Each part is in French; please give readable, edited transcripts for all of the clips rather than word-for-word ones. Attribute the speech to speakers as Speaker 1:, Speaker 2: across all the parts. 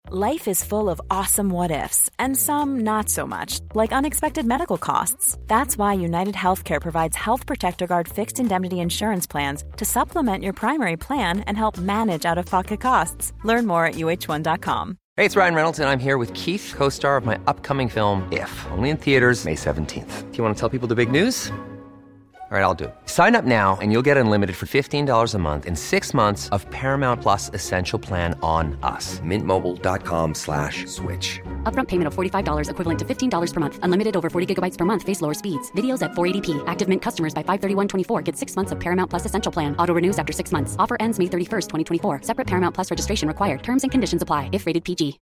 Speaker 1: Life is full of awesome what-ifs, and some not so much, like unexpected medical costs. That's why United Healthcare provides Health Protector Guard fixed indemnity insurance plans to supplement your primary plan and help manage out-of-pocket costs. Learn more at UH1.com.
Speaker 2: Hey, it's Ryan Reynolds, and I'm here with Keith, co-star of my upcoming film, If, only in theaters May 17th. Do you want to tell people the big news? All right, I'll do it. Sign up now and you'll get unlimited for $15 a month and 6 months of Paramount Plus Essential Plan on us. MintMobile.com/switch.
Speaker 3: Upfront payment of $45 equivalent to $15 per month. Unlimited over 40 gigabytes per month. Face lower speeds. Videos at 480p. Active Mint customers by 531.24 get 6 months of Paramount Plus Essential Plan. Auto renews after 6 months. Offer ends May 31st, 2024. Separate Paramount Plus registration required. Terms and conditions apply if rated PG.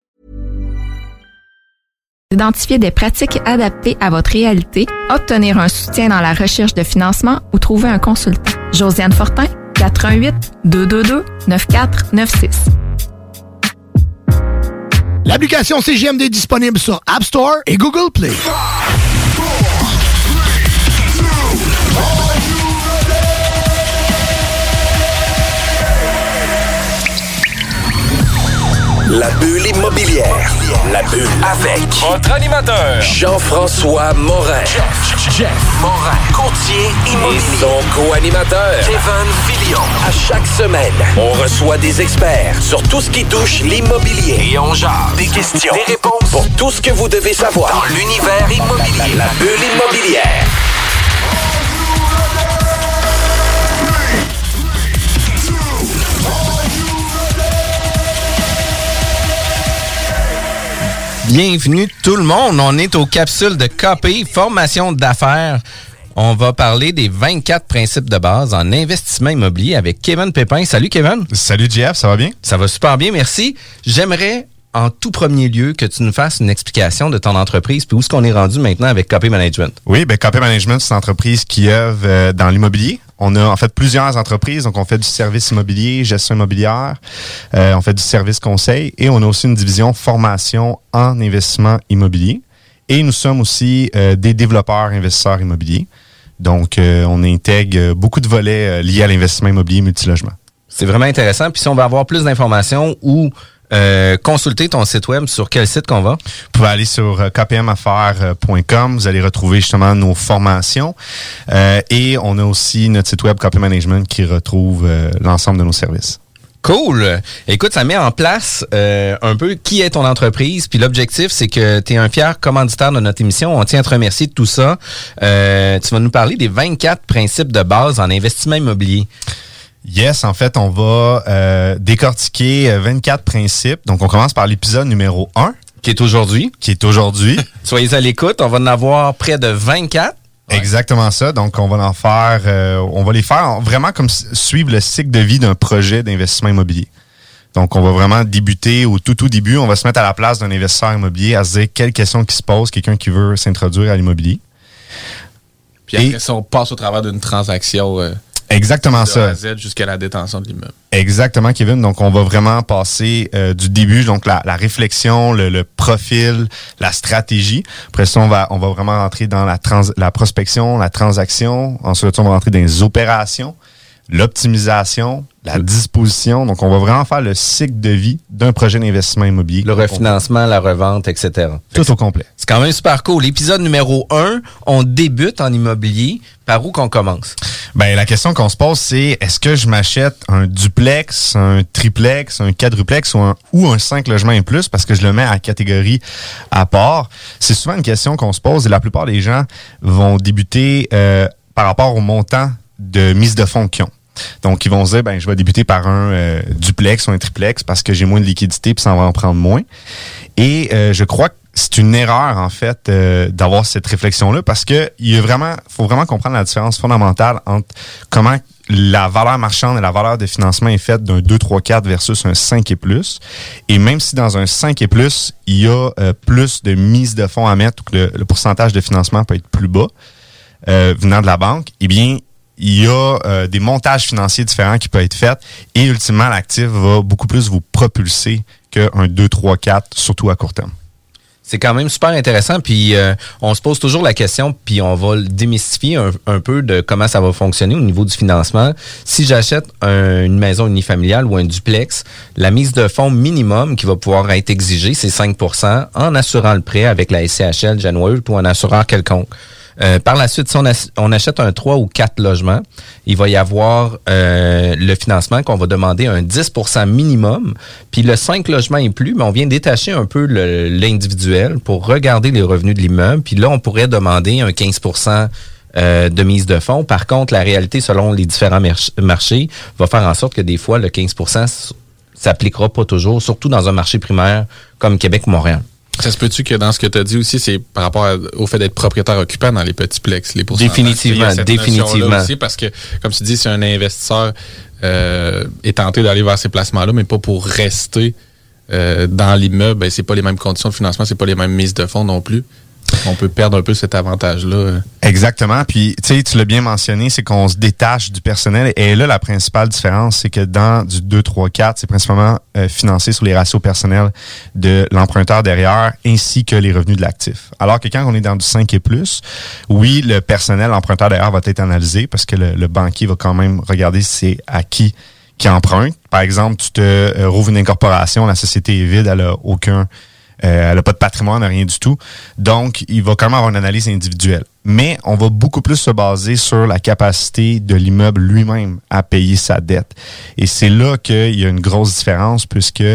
Speaker 4: Identifier des pratiques adaptées à votre réalité, obtenir un soutien dans la recherche de financement ou trouver un consultant. Josiane Fortin, 418-222-9496.
Speaker 5: L'application CGMD est disponible sur App Store et Google Play.
Speaker 6: La bulle immobilière. La bulle avec
Speaker 7: votre animateur
Speaker 6: Jean-François Morin. Jeff Morin. Courtier immobilier. Et son co-animateur Kevin Filion. À chaque semaine, on reçoit des experts sur tout ce qui touche l'immobilier. Et on jase des questions, des réponses pour tout ce que vous devez savoir dans l'univers immobilier. La bulle immobilière.
Speaker 8: Bienvenue tout le monde, on est aux capsules de KPI, formation d'affaires. On va parler des 24 principes de base en investissement immobilier avec Kevin Pépin. Salut Kevin.
Speaker 9: Salut Jeff, ça va bien?
Speaker 8: Ça va super bien, merci. J'aimerais en tout premier lieu que tu nous fasses une explication de ton entreprise puis où est-ce qu'on est rendu maintenant avec KP Management.
Speaker 9: Oui, KP Management, c'est une entreprise qui œuvre dans l'immobilier. On a en fait plusieurs entreprises, donc on fait du service immobilier, gestion immobilière, on fait du service conseil et on a aussi une division formation en investissement immobilier. Et nous sommes aussi des développeurs investisseurs immobiliers. Donc, on intègre beaucoup de volets liés à l'investissement immobilier multilogement.
Speaker 8: C'est vraiment intéressant. Puis si on veut avoir plus d'informations ou consulter ton site web, sur quel site qu'on va?
Speaker 9: Vous pouvez aller sur kpmaffaires.com. Vous allez retrouver justement nos formations. Et on a aussi notre site web KP Management qui retrouve l'ensemble de nos services.
Speaker 8: Cool! Écoute, ça met en place un peu qui est ton entreprise. Puis l'objectif, c'est que tu es un fier commanditaire de notre émission. On tient à te remercier de tout ça. Tu vas nous parler des 24 principes de base en investissement immobilier.
Speaker 9: Yes, en fait, on va décortiquer 24 principes. Donc, on commence par l'épisode numéro 1.
Speaker 8: Qui est aujourd'hui. Soyez à l'écoute. On va en avoir près de 24.
Speaker 9: Ouais. Exactement ça. Donc, on va les faire vraiment comme suivre le cycle de vie d'un projet d'investissement immobilier. Donc, on va vraiment débuter au tout début. On va se mettre à la place d'un investisseur immobilier à se dire quelles questions qui se posent, quelqu'un qui veut s'introduire à l'immobilier.
Speaker 10: Puis après ça, on passe au travers d'une transaction...
Speaker 9: Exactement
Speaker 10: ça. De A à Z jusqu'à la détention de l'immeuble.
Speaker 9: Exactement, Kevin. Donc, on va vraiment passer du début, donc la réflexion, le profil, la stratégie. Après ça, on va vraiment rentrer dans la prospection, la transaction. Ensuite, on va rentrer dans les opérations, l'optimisation, la disposition. Donc, on va vraiment faire le cycle de vie d'un projet d'investissement immobilier.
Speaker 8: Le refinancement, la revente, etc.
Speaker 9: Tout au complet.
Speaker 8: C'est quand même super cool. L'épisode numéro 1, on débute en immobilier. Par où qu'on commence?
Speaker 9: La question qu'on se pose, c'est est-ce que je m'achète un duplex, un triplex, un quadruplex ou un 5 logements et plus parce que je le mets à catégorie à part? C'est souvent une question qu'on se pose et la plupart des gens vont débuter par rapport au montant de mise de fonds qu'ils ont. Donc, ils vont se dire, je vais débuter par un duplex ou un triplex parce que j'ai moins de liquidité puis ça va en prendre moins. Et je crois que c'est une erreur, en fait, d'avoir cette réflexion-là parce que faut vraiment comprendre la différence fondamentale entre comment la valeur marchande et la valeur de financement est faite d'un 2, 3, 4 versus un 5 et plus. Et même si dans un 5 et plus, il y a plus de mise de fonds à mettre ou que le pourcentage de financement peut être plus bas venant de la banque, eh bien, il y a des montages financiers différents qui peuvent être faits et ultimement, l'actif va beaucoup plus vous propulser qu'un 2, 3, 4, surtout à court terme.
Speaker 8: C'est quand même super intéressant. Puis on se pose toujours la question, puis on va le démystifier un peu de comment ça va fonctionner au niveau du financement. Si j'achète une maison unifamiliale ou un duplex, la mise de fonds minimum qui va pouvoir être exigée, c'est 5% en assurant le prêt avec la SCHL, Genworth ou un assureur quelconque. Par la suite, si on achète un 3 ou 4 logements, il va y avoir le financement qu'on va demander un 10% minimum. Puis le 5 logements et plus, mais on vient détacher un peu l'individuel pour regarder les revenus de l'immeuble. Puis là, on pourrait demander un 15% de mise de fonds. Par contre, la réalité, selon les différents marchés, va faire en sorte que des fois, le 15% s'appliquera pas toujours, surtout dans un marché primaire comme Québec ou Montréal.
Speaker 10: Ça se peut-tu que dans ce que tu as dit aussi, c'est par rapport au fait d'être propriétaire occupant dans les petits plex, les pourcentages?
Speaker 8: Définitivement.
Speaker 10: Aussi parce que, comme tu dis, si un investisseur est tenté d'aller vers ces placements-là, mais pas pour rester dans l'immeuble, ben, c'est pas les mêmes conditions de financement, c'est pas les mêmes mises de fonds non plus. On peut perdre un peu cet avantage-là.
Speaker 9: Exactement. Puis, tu sais, tu l'as bien mentionné, c'est qu'on se détache du personnel. Et là, la principale différence, c'est que dans du 2, 3, 4, c'est principalement financé sur les ratios personnels de l'emprunteur derrière, ainsi que les revenus de l'actif. Alors que quand on est dans du 5 et plus, oui, le personnel, l'emprunteur derrière va être analysé parce que le banquier va quand même regarder si c'est à qui emprunte. Par exemple, tu te rouvres une incorporation, la société est vide, elle a pas de patrimoine, rien du tout. Donc, il va quand même avoir une analyse individuelle. Mais on va beaucoup plus se baser sur la capacité de l'immeuble lui-même à payer sa dette. Et c'est là qu'il y a une grosse différence puisque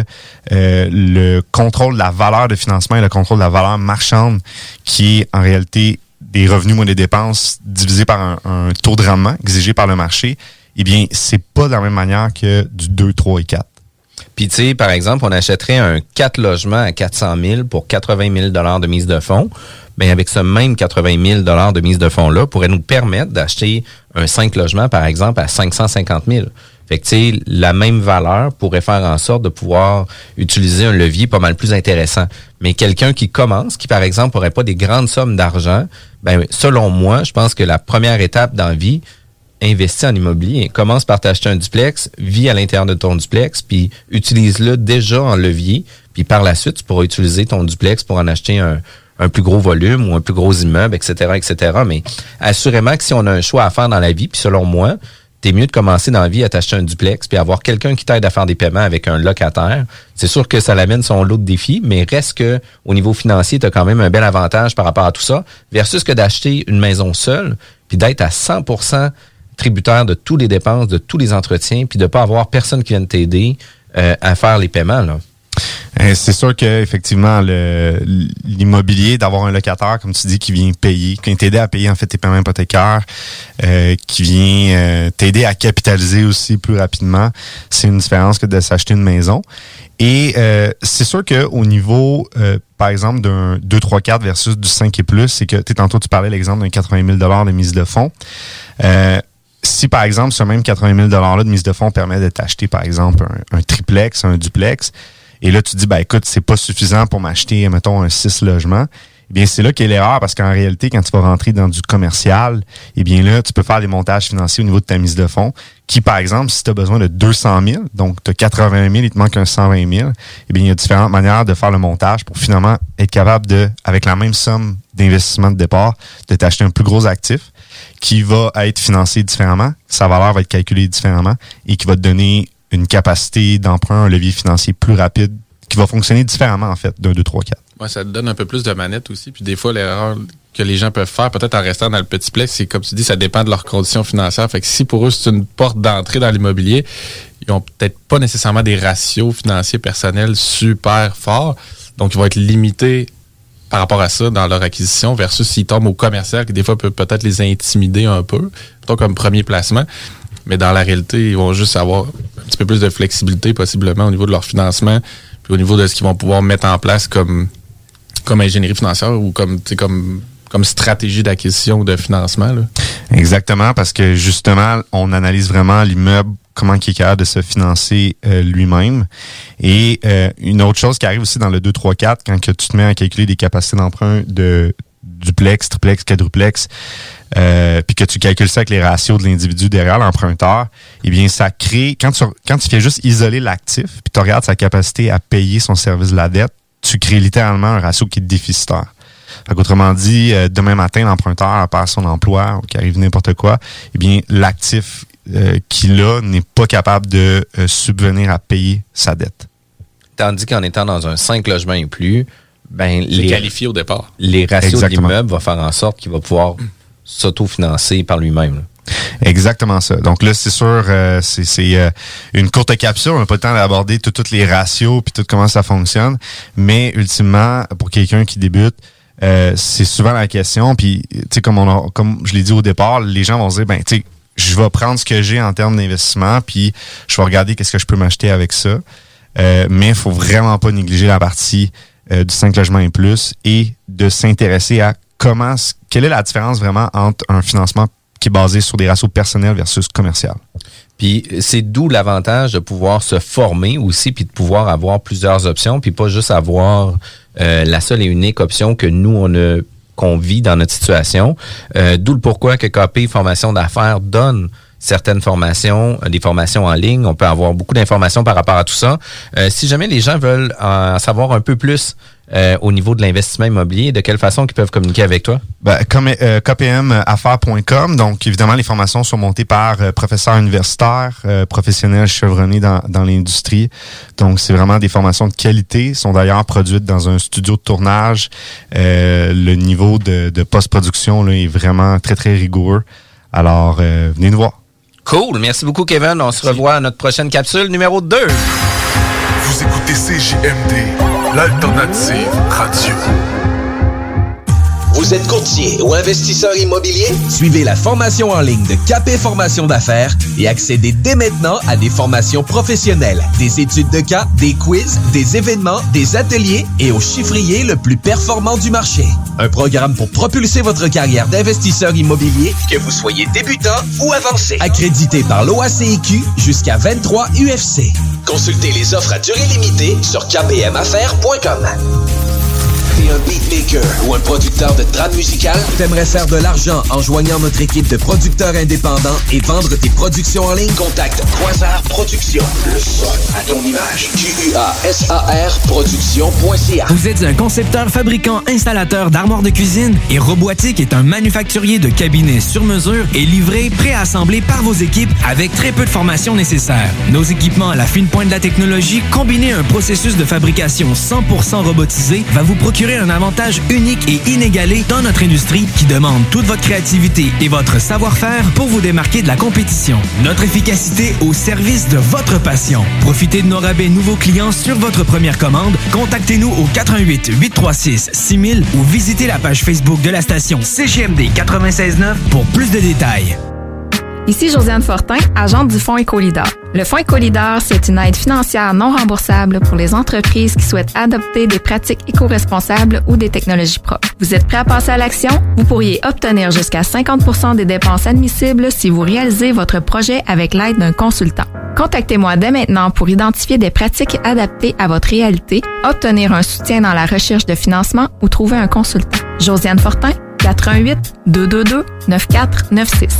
Speaker 9: le contrôle de la valeur de financement et le contrôle de la valeur marchande qui est en réalité des revenus moins des dépenses divisé par un taux de rendement exigé par le marché, eh bien, c'est pas de la même manière que du 2, 3 et 4.
Speaker 8: Puis, tu sais, par exemple, on achèterait un 4 logements à 400 000 pour 80 000 de mise de fonds. Bien, avec ce même 80 000 de mise de fonds-là, pourrait nous permettre d'acheter un 5 logements, par exemple, à 550 000. Fait que, tu sais, la même valeur pourrait faire en sorte de pouvoir utiliser un levier pas mal plus intéressant. Mais quelqu'un qui commence, qui, par exemple, n'aurait pas des grandes sommes d'argent, ben, selon moi, je pense que la première étape dans la vie, investis en immobilier. Commence par t'acheter un duplex, vis à l'intérieur de ton duplex, puis utilise-le déjà en levier. Puis par la suite, tu pourras utiliser ton duplex pour en acheter un plus gros volume ou un plus gros immeuble, etc., etc. Mais assurément que si on a un choix à faire dans la vie, puis selon moi, t'es mieux de commencer dans la vie à t'acheter un duplex puis avoir quelqu'un qui t'aide à faire des paiements avec un locataire. C'est sûr que ça l'amène son lot de défis, mais reste que au niveau financier, t'as quand même un bel avantage par rapport à tout ça, versus que d'acheter une maison seule puis d'être à 100% tributaire de toutes les dépenses, de tous les entretiens, puis de pas avoir personne qui vienne t'aider à faire les paiements, là.
Speaker 9: C'est sûr que effectivement l'immobilier, d'avoir un locataire, comme tu dis, qui vient payer, qui vient t'aider à payer en fait tes paiements hypothécaires, qui vient t'aider à capitaliser aussi plus rapidement, c'est une différence que de s'acheter une maison. Et c'est sûr que au niveau, par exemple, d'un 2, 3, 4 versus du 5 et plus, c'est que tantôt tu parlais l'exemple d'un 80 000 de mise de fonds. Si, par exemple, ce même 80 000 $-là de mise de fonds permet de t'acheter, par exemple, un triplex, un duplex, et là, tu dis, ben écoute, c'est pas suffisant pour m'acheter, mettons, un 6 logements, eh bien, c'est là qu'est l'erreur, parce qu'en réalité, quand tu vas rentrer dans du commercial, eh bien là, tu peux faire des montages financiers au niveau de ta mise de fonds, qui, par exemple, si tu as besoin de 200 000, donc tu as 80 000, il te manque un 120 000, eh bien, il y a différentes manières de faire le montage pour finalement être capable de, avec la même somme d'investissement de départ, de t'acheter un plus gros actif qui va être financé différemment, sa valeur va être calculée différemment et qui va te donner une capacité d'emprunt, un levier financier plus rapide qui va fonctionner différemment, en fait, d'un 2, 3, 4.
Speaker 10: Ouais, ça te donne un peu plus de manette aussi. Puis des fois, l'erreur que les gens peuvent faire, peut-être en restant dans le petit plex, c'est comme tu dis, ça dépend de leurs conditions financières. Fait que si pour eux, c'est une porte d'entrée dans l'immobilier, ils ont peut-être pas nécessairement des ratios financiers personnels super forts. Donc, ils vont être limités par rapport à ça dans leur acquisition versus s'ils tombent au commercial, qui des fois peut peut-être les intimider un peu, plutôt comme premier placement. Mais dans la réalité, ils vont juste avoir un petit peu plus de flexibilité possiblement au niveau de leur financement, puis au niveau de ce qu'ils vont pouvoir mettre en place comme ingénierie financière ou comme stratégie d'acquisition ou de financement, là.
Speaker 9: Exactement, parce que justement, on analyse vraiment l'immeuble, comment il est capable de se financer lui-même. Et une autre chose qui arrive aussi dans le 2, 3, 4, quand que tu te mets à calculer des capacités d'emprunt de duplex, triplex, quadruplex, puis que tu calcules ça avec les ratios de l'individu derrière l'emprunteur, eh bien, ça crée, quand tu fais juste isoler l'actif, puis tu regardes sa capacité à payer son service de la dette, tu crées littéralement un ratio qui est déficitaire. Autrement dit, demain matin, l'emprunteur perd son emploi ou qu'il arrive n'importe quoi, eh bien, l'actif qu'il a n'est pas capable de subvenir à payer sa dette.
Speaker 8: Tandis qu'en étant dans un 5 logements et plus, ben
Speaker 10: c'est qualifié au départ.
Speaker 8: Les ratios
Speaker 9: Exactement.
Speaker 8: de l'immeuble vont faire en sorte qu'il va pouvoir s'autofinancer par lui-même. Là.
Speaker 9: Exactement ça. Donc là, c'est sûr, c'est une courte capsule. On n'a pas le temps d'aborder tous les ratios puis tout comment ça fonctionne. Mais ultimement, pour quelqu'un qui débute, c'est souvent la question. Puis, tu sais, comme je l'ai dit au départ, les gens vont se dire, ben, tu sais, je vais prendre ce que j'ai en termes d'investissement, puis je vais regarder qu'est-ce que je peux m'acheter avec ça. Mais il faut vraiment pas négliger la partie du 5 logements et plus et de s'intéresser à quelle est la différence vraiment entre un financement qui est basé sur des ratios personnels versus commercial.
Speaker 8: Puis c'est d'où l'avantage de pouvoir se former aussi, puis de pouvoir avoir plusieurs options, puis pas juste avoir la seule et unique option que nous, qu'on vit dans notre situation. D'où le pourquoi que KP Formation d'affaires donne certaines formations, des formations en ligne. On peut avoir beaucoup d'informations par rapport à tout ça. Si jamais les gens veulent en savoir un peu plus au niveau de l'investissement immobilier, de quelle façon ils peuvent communiquer avec toi?
Speaker 9: Ben, comme kpmaffaires.com. Donc, évidemment, les formations sont montées par professeurs universitaires, professionnels chevronnés dans l'industrie. Donc, c'est vraiment des formations de qualité. Sont d'ailleurs produites dans un studio de tournage. Le niveau de post-production là, est vraiment très, très rigoureux. Alors, venez nous voir.
Speaker 8: Cool. Merci beaucoup, Kevin. On se revoit à notre prochaine capsule numéro 2.
Speaker 7: Vous écoutez CJMD, l'alternative radio.
Speaker 6: Vous êtes courtier ou investisseur immobilier?
Speaker 11: Suivez la formation en ligne de KP Formation d'affaires et accédez dès maintenant à des formations professionnelles, des études de cas, des quiz, des événements, des ateliers et au chiffrier le plus performant du marché. Un programme pour propulser votre carrière d'investisseur immobilier,
Speaker 6: Que vous soyez débutant ou avancé.
Speaker 11: accrédité par l'OACIQ jusqu'à 23 UFC.
Speaker 6: Consultez les offres à durée limitée sur kpmaffaires.com. T'es un beatmaker ou un producteur de trame musicale?
Speaker 11: T'aimerais faire de l'argent en joignant notre équipe de producteurs indépendants et vendre tes productions en ligne?
Speaker 6: Contacte Quasar Productions. Le son à ton image. QUASAR Productions.ca.
Speaker 12: Vous êtes un concepteur, fabricant, installateur d'armoires de cuisine et Robotique est un manufacturier de cabinets sur mesure et livré, préassemblé par vos équipes avec très peu de formation nécessaire. Nos équipements à la fine pointe de la technologie, combinés à un processus de fabrication 100% robotisé, va vous procurer un avantage unique et inégalé dans notre industrie qui demande toute votre créativité et votre savoir-faire pour vous démarquer de la compétition. Notre efficacité au service de votre passion. Profitez de nos rabais nouveaux clients sur votre première commande. Contactez-nous au 88 836 6000 ou visitez la page Facebook de la station CJMD 96.9 pour plus de détails.
Speaker 4: Ici Josiane Fortin, agente du Fonds Écolidar. Le Fonds Écolidar, c'est une aide financière non remboursable pour les entreprises qui souhaitent adopter des pratiques éco-responsables ou des technologies propres. Vous êtes prêt à passer à l'action? Vous pourriez obtenir jusqu'à 50% des dépenses admissibles si vous réalisez votre projet avec l'aide d'un consultant. Contactez-moi dès maintenant pour identifier des pratiques adaptées à votre réalité, obtenir un soutien dans la recherche de financement ou trouver un consultant. Josiane Fortin, 418 222 9496.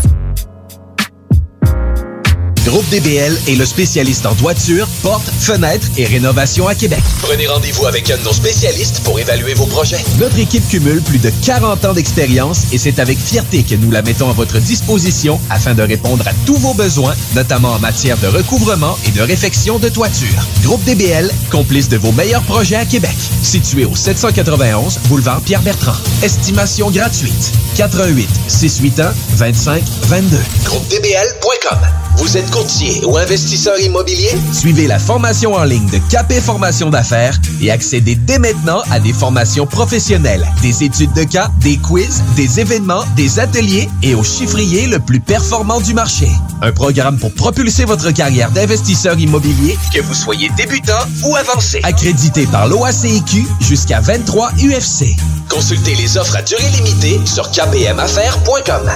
Speaker 11: Groupe DBL est le spécialiste en toiture, portes, fenêtres et rénovation à Québec.
Speaker 6: Prenez rendez-vous avec un de nos spécialistes pour évaluer vos projets.
Speaker 11: Notre équipe cumule plus de 40 ans d'expérience et c'est avec fierté que nous la mettons à votre disposition afin de répondre à tous vos besoins, notamment en matière de recouvrement et de réfection de toiture. Groupe DBL, complice de vos meilleurs projets à Québec. Situé au 791 boulevard Pierre-Bertrand. Estimation gratuite. 88 681 25 22.
Speaker 6: GroupeDBL.com. Vous êtes courtier ou investisseur immobilier?
Speaker 11: Suivez la formation en ligne de KP Formation d'affaires et accédez dès maintenant à des formations professionnelles, des études de cas, des quiz, des événements, des ateliers et au chiffrier le plus performant du marché. Un programme pour propulser votre carrière d'investisseur immobilier,
Speaker 6: Que vous soyez débutant ou avancé.
Speaker 11: accrédité par l'OACIQ jusqu'à 23 UFC.
Speaker 6: Consultez les offres à durée limitée sur kpmaffaires.com.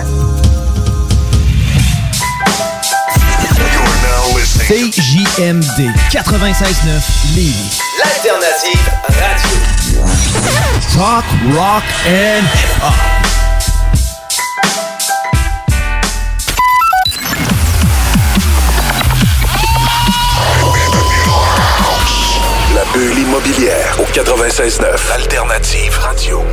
Speaker 13: CJMD 96.9 Lévis.
Speaker 6: L'alternative radio.
Speaker 13: Talk, rock and hip-hop.
Speaker 6: La Bulle immobilière au 96.9 Alternative Radio.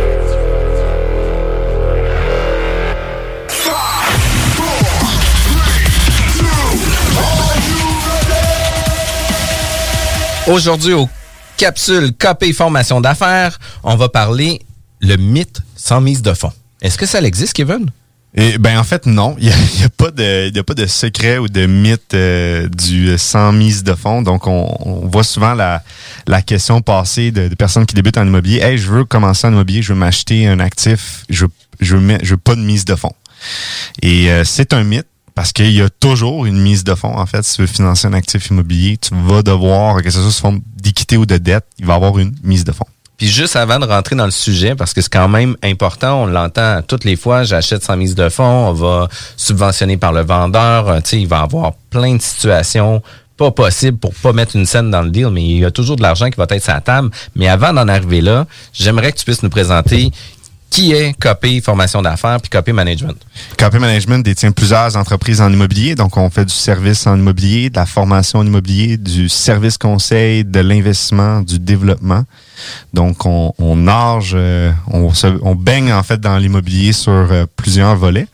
Speaker 8: Aujourd'hui, au Capsule KP Formation d'affaires, on va parler le mythe sans mise de fonds. Est-ce que ça existe, Kevin?
Speaker 9: En fait, non. Il n'y a pas de secret ou de mythe du sans mise de fonds. Donc, on voit souvent la question passer de personnes qui débutent en immobilier. Hey, je veux commencer en immobilier, je veux m'acheter un actif, je veux pas de mise de fonds. Et c'est un mythe. Parce qu'il y a toujours une mise de fonds. En fait, si tu veux financer un actif immobilier, tu vas devoir, que ce soit sous forme d'équité ou de dette, il va y avoir une mise de fonds.
Speaker 8: Puis juste avant de rentrer dans le sujet, parce que c'est quand même important, on l'entend toutes les fois, j'achète sans mise de fonds, on va subventionner par le vendeur, il va y avoir plein de situations pas possibles pour pas mettre une scène dans le deal, mais il y a toujours de l'argent qui va être sur la table. Mais avant d'en arriver là, j'aimerais que tu puisses nous présenter qui est KP Formation d'affaires puis KP Management.
Speaker 9: KP Management détient plusieurs entreprises en immobilier. Donc, on fait du service en immobilier, de la formation en immobilier, du service conseil, de l'investissement, du développement. Donc, on nage, on baigne en fait dans l'immobilier sur plusieurs volets.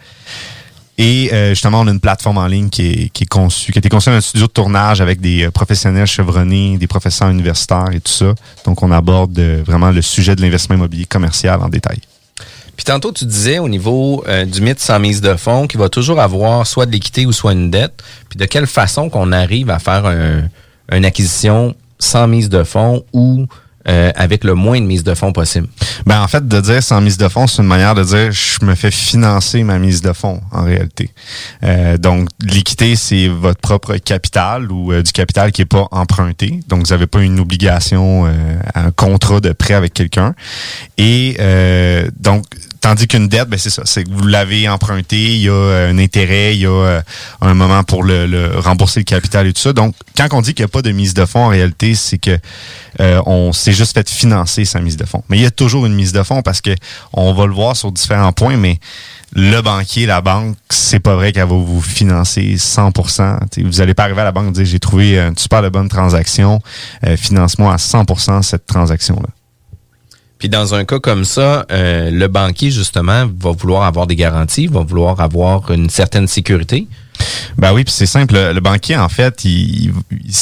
Speaker 9: Et justement, on a une plateforme en ligne qui a été conçue dans un studio de tournage avec des professionnels chevronnés, des professeurs universitaires et tout ça. Donc, on aborde vraiment le sujet de l'investissement immobilier commercial en détail.
Speaker 8: Puis tantôt, tu disais au niveau du mythe sans mise de fonds qu'il va toujours avoir soit de l'équité ou soit une dette. Puis de quelle façon qu'on arrive à faire une acquisition sans mise de fonds ou avec le moins de mise de fonds possible?
Speaker 9: En fait, de dire sans mise de fonds, c'est une manière de dire je me fais financer ma mise de fonds en réalité. Donc, l'équité, c'est votre propre capital ou du capital qui n'est pas emprunté. Donc, vous n'avez pas une obligation, un contrat de prêt avec quelqu'un. Et donc, tandis qu'une dette, c'est ça, c'est que vous l'avez emprunté, il y a un intérêt, il y a un moment pour le rembourser le capital et tout ça. Donc, quand on dit qu'il n'y a pas de mise de fonds, en réalité, c'est que on s'est juste fait financer sa mise de fonds. Mais il y a toujours une mise de fonds parce que on va le voir sur différents points, mais le banquier, la banque, c'est pas vrai qu'elle va vous financer 100%. Vous n'allez pas arriver à la banque et dire j'ai trouvé une super bonne transaction, finance-moi à 100% cette transaction-là.
Speaker 8: Puis dans un cas comme ça, le banquier, justement, va vouloir avoir des garanties, va vouloir avoir une certaine sécurité.
Speaker 9: Oui, puis c'est simple. Le banquier, en fait, il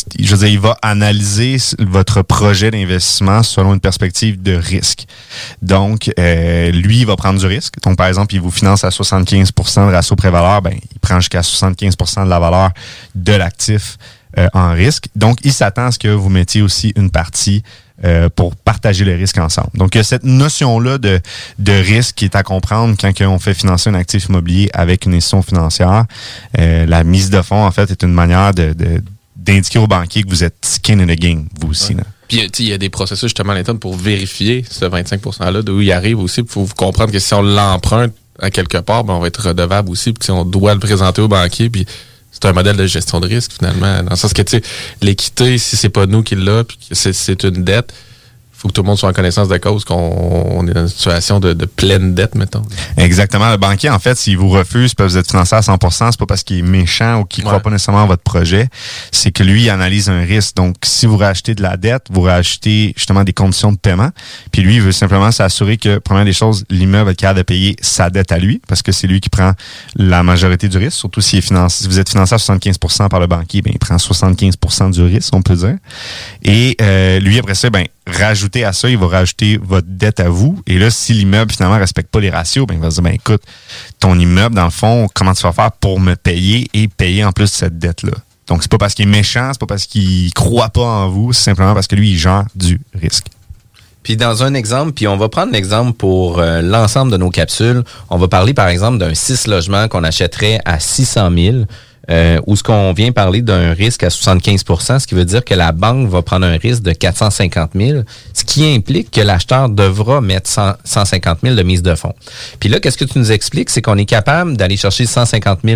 Speaker 9: va analyser votre projet d'investissement selon une perspective de risque. Donc, lui, il va prendre du risque. Donc, par exemple, il vous finance à 75% de ratio pré-valeur, il prend jusqu'à 75% de la valeur de l'actif en risque. Donc, il s'attend à ce que vous mettiez aussi une partie pour partager le risque ensemble. Donc, il y a cette notion-là de risque qui est à comprendre quand on fait financer un actif immobilier avec une institution financière. La mise de fonds, en fait, est une manière d'indiquer aux banquiers que vous êtes skin in the game, vous aussi. Là.
Speaker 10: Puis, il y a des processus justement à l'interne pour vérifier ce 25%-là, d'où il arrive aussi. Il faut comprendre que si on l'emprunte à quelque part, on va être redevable aussi, puis on doit le présenter au banquier, puis c'est un modèle de gestion de risque, finalement. Dans le sens que, l'équité, si c'est pas nous qui l'a, puis que c'est une dette, il faut que tout le monde soit en connaissance de cause qu'on est dans une situation de pleine dette, mettons.
Speaker 9: Exactement. Le banquier, en fait, s'il vous refuse parce que vous êtes financé à 100%, c'est pas parce qu'il est méchant ou qu'il croit pas nécessairement à votre projet. C'est que lui, il analyse un risque. Donc, si vous rachetez de la dette, vous rachetez justement des conditions de paiement. Puis lui, il veut simplement s'assurer que, première des choses, l'immeuble est capable de payer sa dette à lui, parce que c'est lui qui prend la majorité du risque. Surtout s'il est financé, si vous êtes financé à 75% par le banquier, il prend 75% du risque, on peut dire. Et lui, après ça, rajouter à ça, il va rajouter votre dette à vous. Et là, si l'immeuble, finalement, respecte pas les ratios, il va se dire, écoute, ton immeuble, dans le fond, comment tu vas faire pour me payer et payer en plus cette dette-là? Donc, c'est pas parce qu'il est méchant, c'est pas parce qu'il croit pas en vous, c'est simplement parce que lui, il gère du risque.
Speaker 8: Puis dans un exemple, puis on va prendre l'exemple pour l'ensemble de nos capsules, on va parler, par exemple, d'un 6 logements qu'on achèterait à 600 000 où ce qu'on vient parler d'un risque à 75%, ce qui veut dire que la banque va prendre un risque de 450 000, ce qui implique que l'acheteur devra mettre 150 000 de mise de fonds. Puis là, qu'est-ce que tu nous expliques? C'est qu'on est capable d'aller chercher 150 000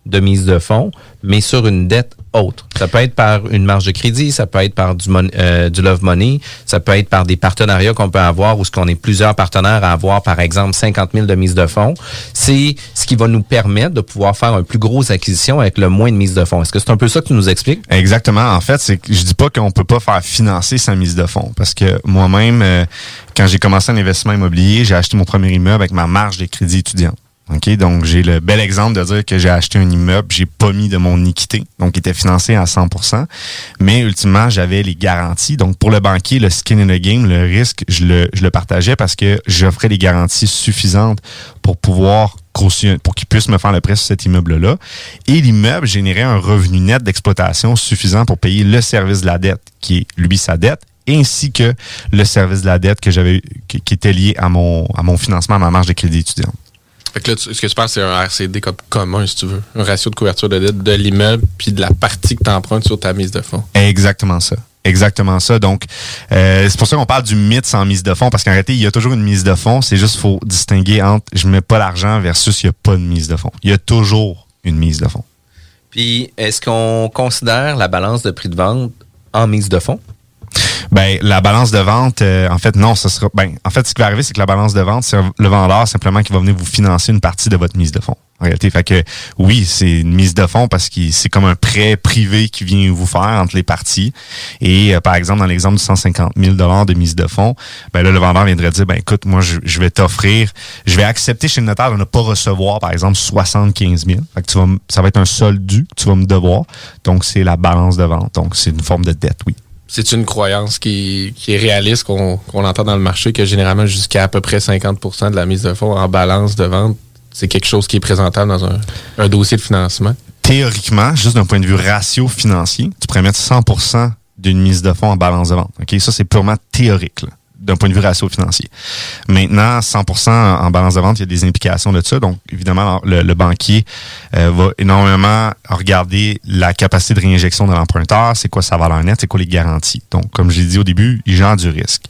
Speaker 8: de mise de fonds, mais sur une dette autre. Ça peut être par une marge de crédit, ça peut être par du love money, ça peut être par des partenariats qu'on peut avoir ou ce qu'on est plusieurs partenaires à avoir, par exemple, 50 000 de mise de fonds. C'est ce qui va nous permettre de pouvoir faire une plus grosse acquisition avec le moins de mise de fonds. Est-ce que c'est un peu ça que tu nous expliques?
Speaker 9: Exactement. En fait, c'est que je dis pas qu'on peut pas faire financer sa mise de fonds parce que moi-même, quand j'ai commencé un investissement immobilier, j'ai acheté mon premier immeuble avec ma marge de crédit étudiant. OK, donc j'ai le bel exemple de dire que j'ai acheté un immeuble, j'ai pas mis de mon équité, donc il était financé à 100%, mais ultimement, j'avais les garanties. Donc pour le banquier, le skin in the game, le risque, je le partageais parce que j'offrais les garanties suffisantes pour pouvoir pour qu'il puisse me faire le prêt sur cet immeuble-là. Et l'immeuble générait un revenu net d'exploitation suffisant pour payer le service de la dette, qui est, lui, sa dette, ainsi que le service de la dette que j'avais, qui était lié à mon financement, à ma marge de crédit étudiant.
Speaker 10: Fait que là, ce que tu penses, c'est un RCD comme commun, si tu veux. Un ratio de couverture de dette de l'immeuble puis de la partie que tu empruntes sur ta mise de fonds.
Speaker 9: Exactement ça. Exactement ça. Donc, c'est pour ça qu'on parle du mythe sans mise de fonds, parce qu'en réalité, il y a toujours une mise de fonds. C'est juste qu'il faut distinguer entre je mets pas l'argent versus il n'y a pas de mise de fonds. Il y a toujours une mise de fonds.
Speaker 8: Puis, est-ce qu'on considère la balance de prix de vente en mise de fonds?
Speaker 9: Ben, la balance de vente, en fait, non, ce sera. Ben, en fait, ce qui va arriver, c'est que la balance de vente, c'est le vendeur simplement qui va venir vous financer une partie de votre mise de fonds. En réalité, fait que oui, c'est une mise de fonds parce que c'est comme un prêt privé qui vient vous faire entre les parties. Et par exemple, dans l'exemple du 150 000 $ de mise de fonds, ben là, le vendeur viendrait dire, ben écoute, moi, je vais t'offrir, je vais accepter chez le notaire de ne pas recevoir, par exemple, 75 000. Fait que ça va être un solde dû que tu vas me devoir. Donc, c'est la balance de vente. Donc, c'est une forme de dette, oui.
Speaker 10: C'est une croyance qui est réaliste, qu'on entend dans le marché, que généralement jusqu'à à peu près 50% de la mise de fonds en balance de vente, c'est quelque chose qui est présentable dans un dossier de financement.
Speaker 9: Théoriquement, juste d'un point de vue ratio financier, tu pourrais mettre 100% d'une mise de fonds en balance de vente. Okay? Ça, c'est purement théorique, là, d'un point de vue ratio financier. Maintenant, 100% en balance de vente, il y a des implications de ça. Donc, évidemment, le banquier va énormément regarder la capacité de réinjection de l'emprunteur, c'est quoi sa valeur nette, c'est quoi les garanties. Donc, comme je l'ai dit au début, il gère du risque.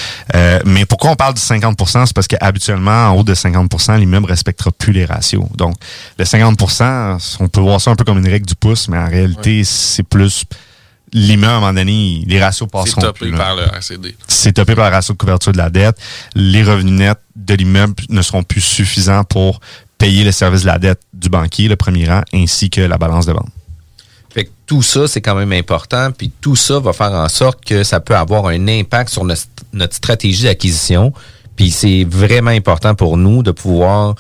Speaker 9: Mais pourquoi on parle du 50%? C'est parce qu'habituellement, en haut de 50%, l'immeuble ne respectera plus les ratios. Donc, le 50%, on peut voir ça un peu comme une règle du pouce, mais en réalité, c'est plus... L'immeuble, à un moment donné, les ratios passeront plus.
Speaker 10: C'est topé par le RCD.
Speaker 9: C'est topé par le ratio de couverture de la dette. Les revenus nets de l'immeuble ne seront plus suffisants pour payer le service de la dette du banquier, le premier rang, ainsi que la balance de vente.
Speaker 8: Fait que tout ça, c'est quand même important. Puis tout ça va faire en sorte que ça peut avoir un impact sur notre stratégie d'acquisition. Puis c'est vraiment important pour nous de pouvoir...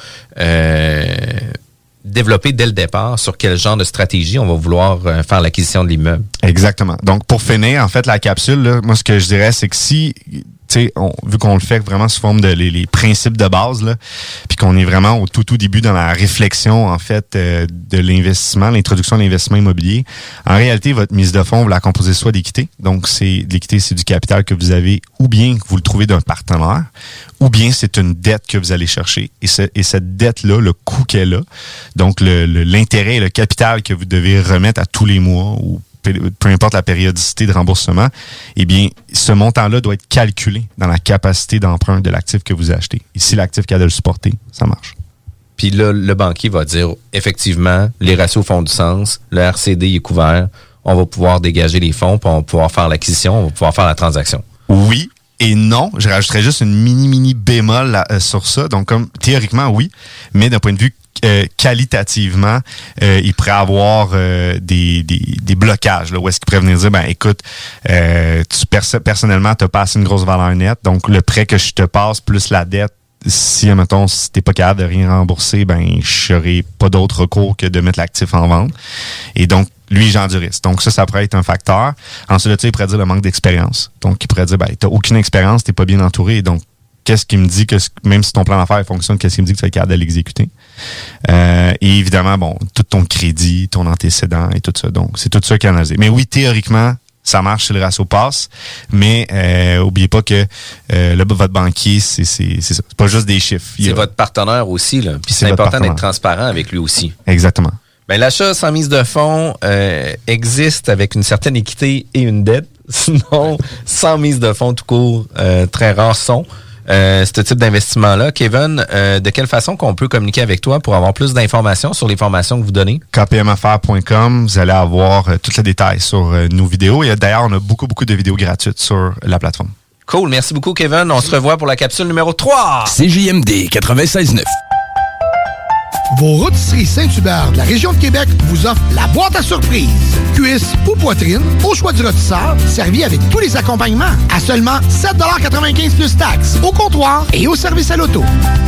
Speaker 8: développer dès le départ sur quel genre de stratégie on va vouloir faire l'acquisition de l'immeuble.
Speaker 9: Exactement. Donc, pour finir, en fait, la capsule, là, moi, ce que je dirais, c'est que si, tu sais, vu qu'on le fait vraiment sous forme de les principes de base, là, puis qu'on est vraiment au tout début dans la réflexion, en fait, de l'investissement, l'introduction de l'investissement immobilier, en réalité, votre mise de fonds, vous la composez soit d'équité, donc c'est l'équité, c'est du capital que vous avez, ou bien que vous le trouvez d'un partenaire, ou bien c'est une dette que vous allez chercher. Et cette dette-là, le coût qu'elle a, donc l'intérêt et le capital que vous devez remettre à tous les mois, ou peu importe la périodicité de remboursement, eh bien, ce montant-là doit être calculé dans la capacité d'emprunt de l'actif que vous achetez. Et si l'actif qui a de le supporter, ça marche.
Speaker 8: Puis là, le banquier va dire, effectivement, les ratios font du sens, le RCD est couvert, on va pouvoir dégager les fonds, puis on va pouvoir faire l'acquisition, on va pouvoir faire la transaction.
Speaker 9: Oui. Et non, je rajouterais juste une mini bémol sur ça. Donc, comme théoriquement, oui, mais d'un point de vue qualitativement, il pourrait avoir des blocages, là, où est-ce qu'il pourrait venir dire, ben écoute, personnellement, tu as pas assez une grosse valeur nette, donc le prêt que je te passe plus la dette, si, admettons, si t'es pas capable de rien rembourser, ben je n'aurai pas d'autre recours que de mettre l'actif en vente. Et donc, lui, il gère du risque. Donc, ça pourrait être un facteur. Ensuite, il pourrait dire le manque d'expérience. Donc, il pourrait dire, ben, t'as aucune expérience, t'es pas bien entouré. Donc, qu'est-ce qui me dit que, même si ton plan d'affaires fonctionne, qu'est-ce qui me dit que tu vas être capable de l'exécuter? Et évidemment, bon, tout ton crédit, ton antécédent et tout ça. Donc, c'est tout ça qui est analysé. Mais oui, théoriquement, ça marche si le ratio passe, mais oubliez pas que votre banquier, c'est ça. C'est pas juste des chiffres.
Speaker 8: C'est votre partenaire aussi, là. Puis c'est important d'être transparent avec lui aussi.
Speaker 9: Exactement.
Speaker 8: Ben, l'achat sans mise de fonds existe avec une certaine équité et une dette. Sinon, sans mise de fonds tout court, très rares sont. ce type d'investissement-là. Kevin, de quelle façon qu'on peut communiquer avec toi pour avoir plus d'informations sur les formations que vous donnez?
Speaker 9: kpmaffaires.com, vous allez avoir tous les détails sur nos vidéos. Et d'ailleurs, on a beaucoup de vidéos gratuites sur la plateforme.
Speaker 8: Cool, merci beaucoup Kevin. On se revoit pour la capsule numéro 3.
Speaker 6: CJMD 96.9.
Speaker 5: Vos rôtisseries Saint-Hubert de la région de Québec vous offrent la boîte à surprise. Cuisse ou poitrine, au choix du rôtisseur, servi avec tous les accompagnements à seulement 7,95$ plus taxes, au comptoir et au service à l'auto.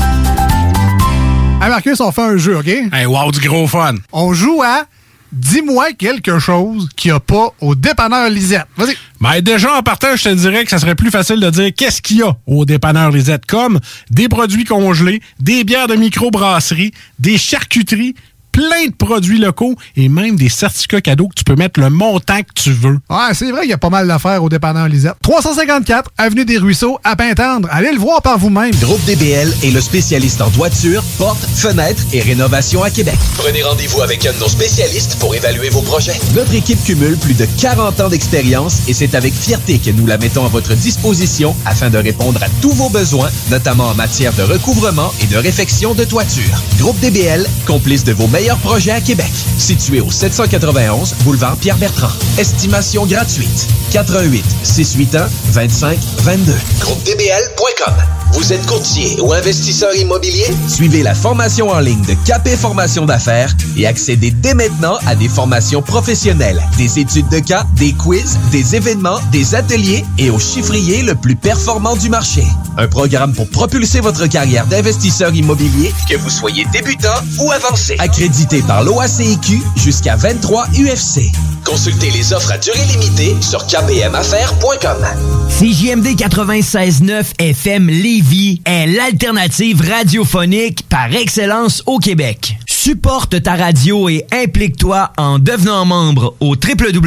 Speaker 14: Hey Marcus, on fait un jeu, OK?
Speaker 15: Hey, wow, du gros fun!
Speaker 14: On joue à Dis-moi quelque chose qu'il n'y a pas au dépanneur Lisette. Vas-y.
Speaker 15: Ben déjà, en partant, je te dirais que ça serait plus facile de dire qu'est-ce qu'il y a au dépanneur Lisette, comme des produits congelés, des bières de microbrasserie, des charcuteries, plein de produits locaux et même des certificats cadeaux que tu peux mettre le montant que tu veux.
Speaker 14: Ouais, c'est vrai qu'il y a pas mal d'affaires au dépanneur Lisette. 354 Avenue des Ruisseaux, à Pintendre. Allez le voir par vous-même.
Speaker 11: Groupe DBL est le spécialiste en toiture, portes, fenêtres et rénovation à Québec. Prenez rendez-vous avec un de nos spécialistes pour évaluer vos projets. Notre équipe cumule plus de 40 ans d'expérience et c'est avec fierté que nous la mettons à votre disposition afin de répondre à tous vos besoins, notamment en matière de recouvrement et de réfection de toiture. Groupe DBL, complice de vos meilleurs projets à Québec. Situé au 791 boulevard Pierre-Bertrand. Estimation gratuite. 88 681 25 22. GroupeDBL.com. Vous êtes courtier ou investisseur immobilier? Suivez la formation en ligne de KP Formation d'affaires et accédez dès maintenant à des formations professionnelles, des études de cas, des quiz, des événements, des ateliers et au chiffrier le plus performant du marché. Un programme pour propulser votre carrière d'investisseur immobilier, que vous soyez débutant ou avancé. Accrédité par l'OACIQ jusqu'à 23 UFC. Consultez les offres à durée limitée sur kpmaffaires.com.
Speaker 16: CJMD 96.9 FM Lévis est l'alternative radiophonique par excellence au Québec. Supporte ta radio et implique-toi en devenant membre au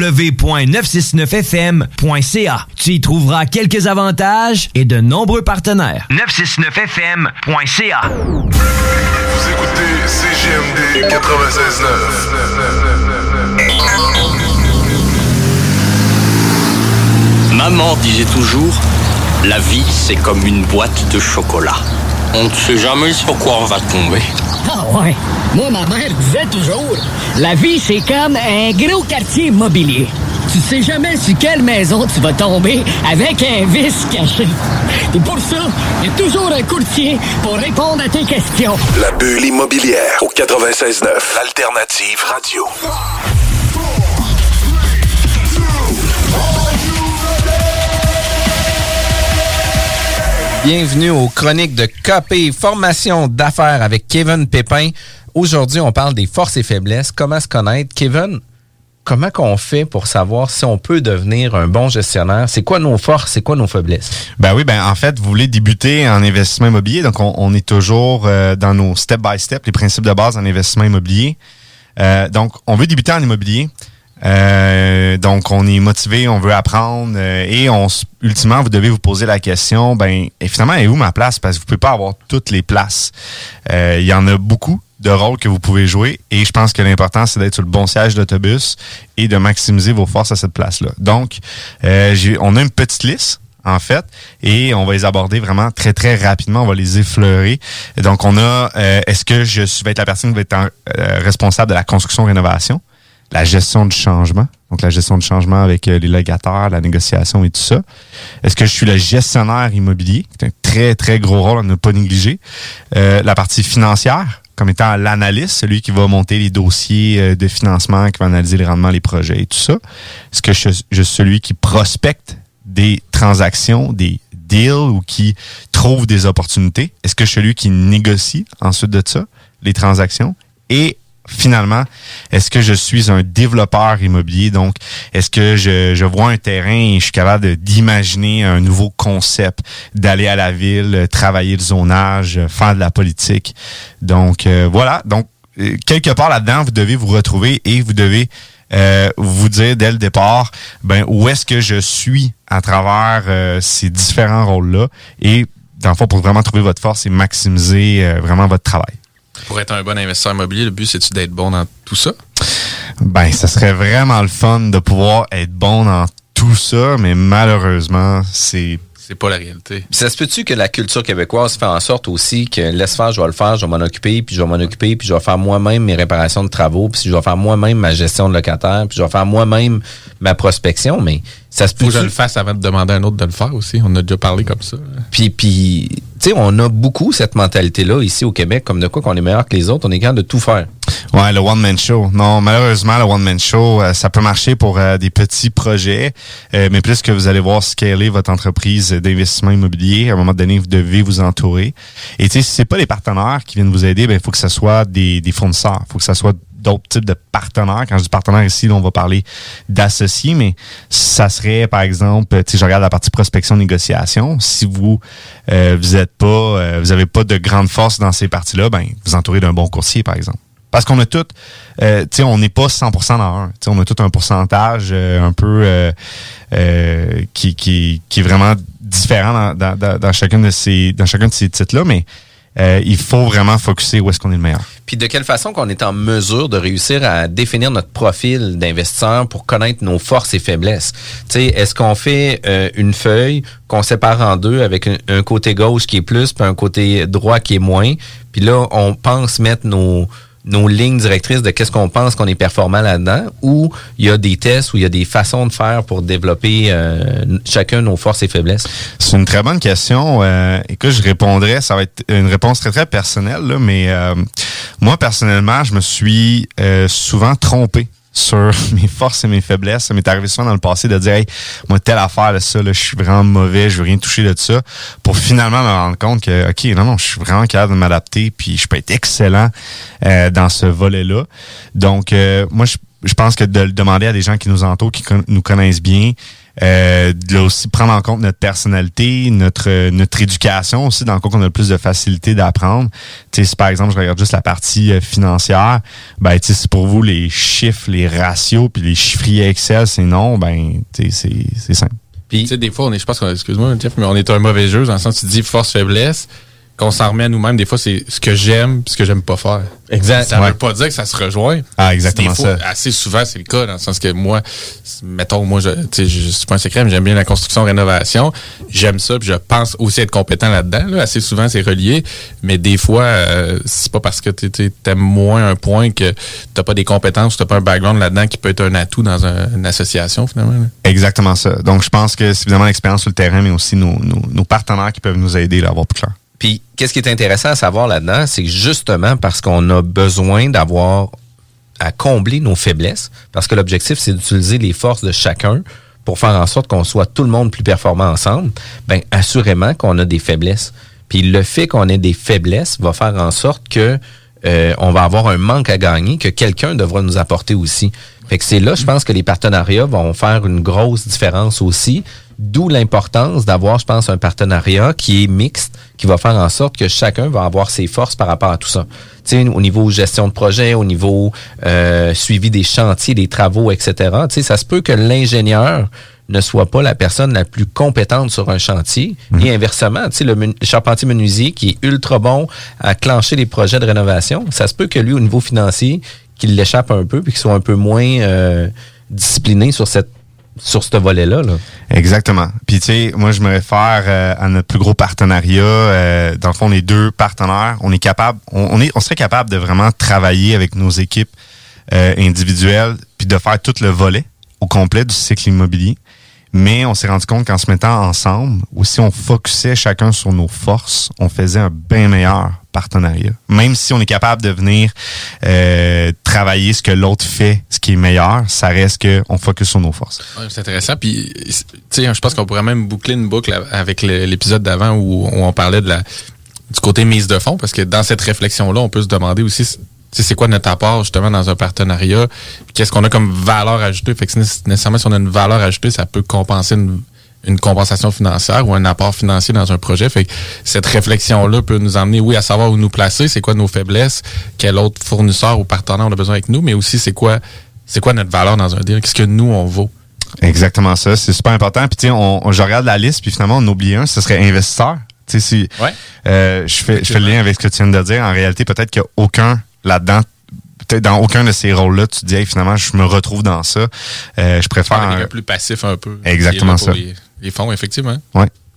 Speaker 16: www.969fm.ca. Tu y trouveras quelques avantages et de nombreux partenaires. 969fm.ca.
Speaker 7: Vous écoutez CJMD 96.9.
Speaker 17: Maman disait toujours, la vie c'est comme une boîte de chocolat. On ne sait jamais sur quoi on va tomber.
Speaker 18: Ah ouais, moi ma mère disait toujours, la vie c'est comme un gros quartier immobilier. Tu sais jamais sur quelle maison tu vas tomber avec un vice caché. Et pour ça, il y a toujours un courtier pour répondre à tes questions.
Speaker 6: La bulle immobilière au 96.9, l'alternative radio.
Speaker 8: Bienvenue aux chroniques de KP Formation d'affaires avec Kevin Pépin. Aujourd'hui, on parle des forces et faiblesses. Comment se connaître? Kevin, comment qu'on fait pour savoir si on peut devenir un bon gestionnaire? C'est quoi nos forces? C'est quoi nos faiblesses?
Speaker 9: Ben oui, en fait, vous voulez débuter en investissement immobilier. Donc, on est toujours dans nos step-by-step, les principes de base en investissement immobilier. Donc, on veut débuter en immobilier. Donc, on est motivé, on veut apprendre et ultimement, vous devez vous poser la question, et finalement, est où ma place? Parce que vous pouvez pas avoir toutes les places. Il y en a beaucoup de rôles que vous pouvez jouer et je pense que l'important, c'est d'être sur le bon siège d'autobus et de maximiser vos forces à cette place-là. Donc, on a une petite liste, en fait, et on va les aborder vraiment très, très rapidement. On va les effleurer. Et donc, on a, est-ce que je vais être la personne qui va être responsable de la construction-rénovation? La gestion du changement, donc la gestion du changement avec les locataires, la négociation et tout ça. Est-ce que je suis le gestionnaire immobilier? C'est un très, très gros rôle à ne pas négliger. La partie financière, comme étant l'analyste, celui qui va monter les dossiers de financement, qui va analyser les rendements, les projets et tout ça. Est-ce que je suis celui qui prospecte des transactions, des deals ou qui trouve des opportunités? Est-ce que je suis celui qui négocie ensuite de ça, les transactions? Et finalement, est-ce que je suis un développeur immobilier? Donc, est-ce que je vois un terrain et je suis capable d'imaginer un nouveau concept, d'aller à la ville, travailler le zonage, faire de la politique? Donc, voilà. Donc, quelque part là-dedans, vous devez vous retrouver et vous devez vous dire dès le départ, où est-ce que je suis à travers ces différents rôles-là? Et, dans le fond, pour vraiment trouver votre force et maximiser vraiment votre travail.
Speaker 10: Pour être un bon investisseur immobilier, le but, c'est-tu d'être bon dans tout ça?
Speaker 9: Ça serait vraiment le fun de pouvoir être bon dans tout ça, mais malheureusement, c'est
Speaker 10: c'est pas la réalité.
Speaker 8: Puis ça se peut-tu que la culture québécoise fait en sorte aussi que laisse faire, je vais le faire, je vais m'en occuper, puis je vais m'en occuper, puis je vais faire moi-même mes réparations de travaux, puis je vais faire moi-même ma gestion de locataire, puis je vais faire moi-même ma prospection, mais ça se peut
Speaker 10: que je le fasse avant de demander à un autre de le faire aussi. On a déjà parlé comme ça.
Speaker 8: Puis tu sais, on a beaucoup cette mentalité-là ici au Québec, comme de quoi qu'on est meilleur que les autres, on est capable de tout faire.
Speaker 9: Ouais, le one-man show. Non, malheureusement, le one-man show, ça peut marcher pour des petits projets, mais plus que vous allez voir scaler votre entreprise d'investissement immobilier, à un moment donné, vous devez vous entourer. Et tu sais, si c'est pas les partenaires qui viennent vous aider, ben il faut que ce soit des fournisseurs, il faut que ce soit d'autres types de partenaires. Quand je dis partenaires ici, là, on va parler d'associés, mais ça serait, par exemple, tu sais, je regarde la partie prospection-négociation. Si vous vous avez pas de grande force dans ces parties-là, ben vous entourez d'un bon courtier, par exemple. Parce qu'on a tout, tu sais, on n'est pas 100% dans un. Tu sais, on a tout un pourcentage un peu qui est vraiment différent dans chacun de ces titres-là, mais il faut vraiment focusser où est-ce qu'on est le meilleur.
Speaker 8: Puis de quelle façon qu'on est en mesure de réussir à définir notre profil d'investisseur pour connaître nos forces et faiblesses? Tu sais, est-ce qu'on fait une feuille qu'on sépare en deux avec un côté gauche qui est plus puis un côté droit qui est moins? Puis là, on pense mettre nos lignes directrices de qu'est-ce qu'on pense qu'on est performant là-dedans, ou il y a des tests, ou il y a des façons de faire pour développer chacun nos forces et faiblesses?
Speaker 9: C'est une très bonne question. Écoute, je répondrais, ça va être une réponse très, très personnelle, là, mais moi, personnellement, je me suis souvent trompé sur mes forces et mes faiblesses. Ça m'est arrivé souvent dans le passé de dire, hey, moi, telle affaire, là, ça, là, je suis vraiment mauvais, je veux rien toucher de ça, pour finalement me rendre compte que, OK, non, je suis vraiment capable de m'adapter, puis je peux être excellent dans ce volet-là. Donc, moi, je pense que de le demander à des gens qui nous entourent, qui nous connaissent bien, de aussi prendre en compte notre personnalité, notre éducation aussi, dans le cas qu'on a le plus de facilité d'apprendre. Tu sais, si par exemple je regarde juste la partie financière, ben tu sais, si pour vous les chiffres, les ratios puis les chiffriers Excel, c'est non, ben tu sais, c'est simple.
Speaker 10: Puis tu sais, des fois excuse-moi Jeff, mais on est un mauvais jeu dans le sens où tu dis force faiblesse. Qu'on s'en remet à nous-mêmes, des fois, c'est ce que j'aime et ce que j'aime pas faire.
Speaker 8: Exact.
Speaker 10: Ça veut pas dire que ça se rejoint.
Speaker 9: Ah, exactement ça.
Speaker 10: Assez souvent, c'est le cas, dans le sens que moi, mettons, je c'est pas un secret, mais j'aime bien la construction-rénovation. J'aime ça, puis je pense aussi être compétent là-dedans. Là. Assez souvent, c'est relié. Mais des fois, c'est pas parce que t'aimes moins un point que t'as pas des compétences, t'as pas un background là-dedans qui peut être un atout dans une association, finalement. Là.
Speaker 9: Exactement ça. Donc, je pense que c'est évidemment l'expérience sur le terrain, mais aussi nos partenaires qui peuvent nous aider à avoir plus clair.
Speaker 8: Puis, qu'est-ce qui est intéressant à savoir là-dedans, c'est que justement parce qu'on a besoin d'avoir à combler nos faiblesses, parce que l'objectif, c'est d'utiliser les forces de chacun pour faire en sorte qu'on soit tout le monde plus performant ensemble, bien, assurément qu'on a des faiblesses. Puis, le fait qu'on ait des faiblesses va faire en sorte que on va avoir un manque à gagner que quelqu'un devra nous apporter aussi. Fait que c'est là, je pense que les partenariats vont faire une grosse différence aussi. D'où l'importance d'avoir, je pense, un partenariat qui est mixte, qui va faire en sorte que chacun va avoir ses forces par rapport à tout ça. Tu sais, au niveau gestion de projet, au niveau suivi des chantiers, des travaux, etc. Tu sais, ça se peut que l'ingénieur ne soit pas la personne la plus compétente sur un chantier. Et inversement, tu sais, le charpentier menuisier qui est ultra bon à clencher les projets de rénovation, ça se peut que lui, au niveau financier, qu'il l'échappe un peu puis qu'il soit un peu moins discipliné sur ce volet-là. Là.
Speaker 9: Exactement. Puis tu sais, moi je me réfère à notre plus gros partenariat. Dans le fond, les deux partenaires, on est capable, on serait capable de vraiment travailler avec nos équipes individuelles puis de faire tout le volet au complet du cycle immobilier. Mais on s'est rendu compte qu'en se mettant ensemble, aussi on focusait chacun sur nos forces, on faisait un bien meilleur partenariat. Même si on est capable de venir travailler ce que l'autre fait, ce qui est meilleur, ça reste qu'on focus sur nos forces.
Speaker 10: Ouais, c'est intéressant. Puis, tu sais, je pense qu'on pourrait même boucler une boucle avec l'épisode d'avant où on parlait du côté mise de fonds, parce que dans cette réflexion-là, on peut se demander aussi c'est quoi notre apport justement dans un partenariat, qu'est-ce qu'on a comme valeur ajoutée. Fait que nécessairement, si on a une valeur ajoutée, ça peut compenser une compensation financière ou un apport financier dans un projet. Fait que cette réflexion-là peut nous emmener, oui, à savoir où nous placer, c'est quoi nos faiblesses, quel autre fournisseur ou partenaire on a besoin avec nous, mais aussi c'est quoi notre valeur dans un deal, qu'est-ce que nous on vaut.
Speaker 9: Exactement ça, c'est super important. Puis tu sais, je regarde la liste, puis finalement on oublie un, ce serait investisseur. Tu sais, si je fais le lien avec ce que tu viens de dire, en réalité peut-être qu'il n'y a aucun là-dedans, peut-être dans aucun de ces rôles-là, tu te dis, hey, finalement, je me retrouve dans ça. Je préfère...
Speaker 10: plus passif un peu.
Speaker 9: Exactement ça.
Speaker 10: Les fonds, effectivement.
Speaker 9: Oui.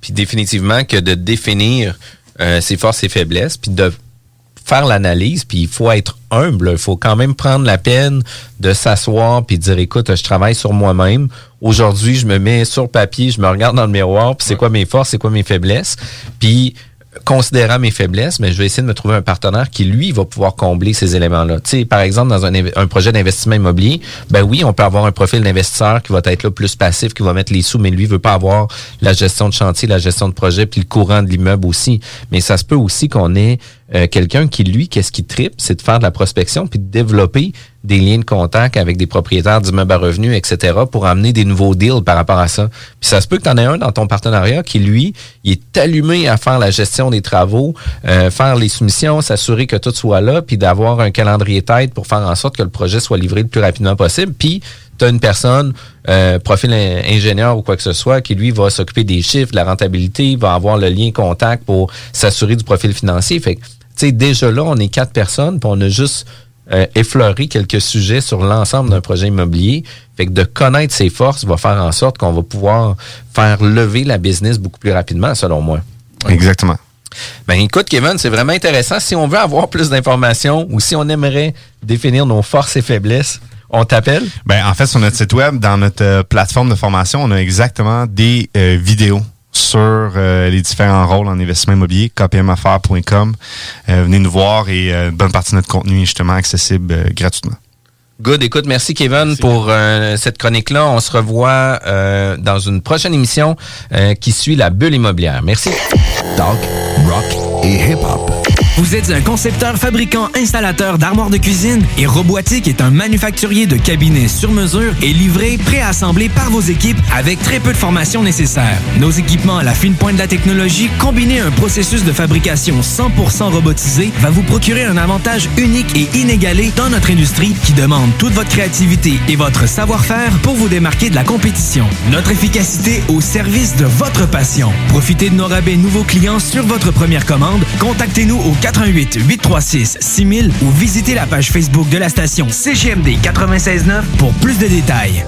Speaker 8: Puis définitivement que de définir ses forces et faiblesses, puis de faire l'analyse, puis il faut être humble. Il faut quand même prendre la peine de s'asseoir puis de dire, écoute, je travaille sur moi-même. Aujourd'hui, je me mets sur papier, je me regarde dans le miroir, puis c'est quoi mes forces, c'est quoi mes faiblesses. Puis, considérant mes faiblesses, mais je vais essayer de me trouver un partenaire qui, lui, va pouvoir combler ces éléments-là. Tu sais, par exemple, dans un projet d'investissement immobilier, ben oui, on peut avoir un profil d'investisseur qui va être là plus passif, qui va mettre les sous, mais lui veut pas avoir la gestion de chantier, la gestion de projet, puis le courant de l'immeuble aussi. Mais ça se peut aussi qu'on ait quelqu'un qui, lui, qu'est-ce qui tripe, c'est de faire de la prospection puis de développer des liens de contact avec des propriétaires d'immeubles à revenus, etc., pour amener des nouveaux deals par rapport à ça. Puis ça se peut que tu en aies un dans ton partenariat qui, lui, il est allumé à faire la gestion des travaux, faire les soumissions, s'assurer que tout soit là, puis d'avoir un calendrier tête pour faire en sorte que le projet soit livré le plus rapidement possible. Puis tu as une personne, profil ingénieur ou quoi que ce soit, qui, lui, va s'occuper des chiffres, de la rentabilité, va avoir le lien contact pour s'assurer du profil financier. Fait que, tu sais, déjà là, on est 4 personnes, puis on a juste effleurer quelques sujets sur l'ensemble d'un projet immobilier. Fait que de connaître ses forces va faire en sorte qu'on va pouvoir faire lever la business beaucoup plus rapidement, selon moi.
Speaker 9: Exactement.
Speaker 8: Ben écoute, Kevin, c'est vraiment intéressant. Si on veut avoir plus d'informations ou si on aimerait définir nos forces et faiblesses, on t'appelle?
Speaker 9: Ben en fait, sur notre site web, dans notre plateforme de formation, on a exactement des vidéos sur les différents rôles en investissement immobilier, kpmaffaires.com. Venez nous voir et une bonne partie de notre contenu est justement accessible gratuitement.
Speaker 8: Good. Écoute, merci Kevin pour cette chronique-là. On se revoit dans une prochaine émission qui suit la bulle immobilière. Merci.
Speaker 11: Talk, rock et hip-hop.
Speaker 12: Vous êtes un concepteur, fabricant, installateur d'armoires de cuisine et Robotique est un manufacturier de cabinets sur mesure et livré, préassemblé par vos équipes avec très peu de formation nécessaire. Nos équipements à la fine pointe de la technologie, combinés à un processus de fabrication 100% robotisé, va vous procurer un avantage unique et inégalé dans notre industrie qui demande toute votre créativité et votre savoir-faire pour vous démarquer de la compétition. Notre efficacité au service de votre passion. Profitez de nos rabais nouveaux clients sur votre première commande. Contactez-nous au 88 836 6000 ou visitez la page Facebook de la station CGMD 96.9 pour plus de détails.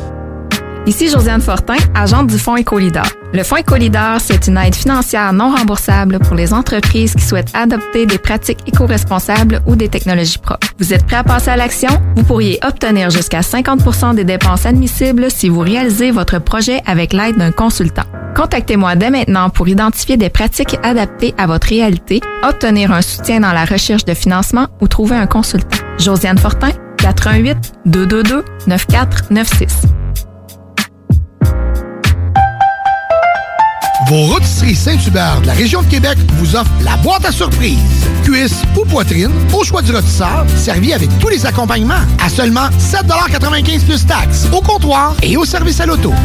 Speaker 4: Ici Josiane Fortin, agente du Fonds Écolidar. Le Fonds Écolidar, c'est une aide financière non remboursable pour les entreprises qui souhaitent adopter des pratiques éco-responsables ou des technologies propres. Vous êtes prêt à passer à l'action? Vous pourriez obtenir jusqu'à 50% des dépenses admissibles si vous réalisez votre projet avec l'aide d'un consultant. Contactez-moi dès maintenant pour identifier des pratiques adaptées à votre réalité, obtenir un soutien dans la recherche de financement ou trouver un consultant. Josiane Fortin, 88 222 9496.
Speaker 5: Vos rôtisseries Saint-Hubert de la région de Québec vous offrent la boîte à surprise. Cuisse ou poitrine, au choix du rôtisseur, servi avec tous les accompagnements à seulement 7,95 plus taxes, au comptoir et au service à l'auto.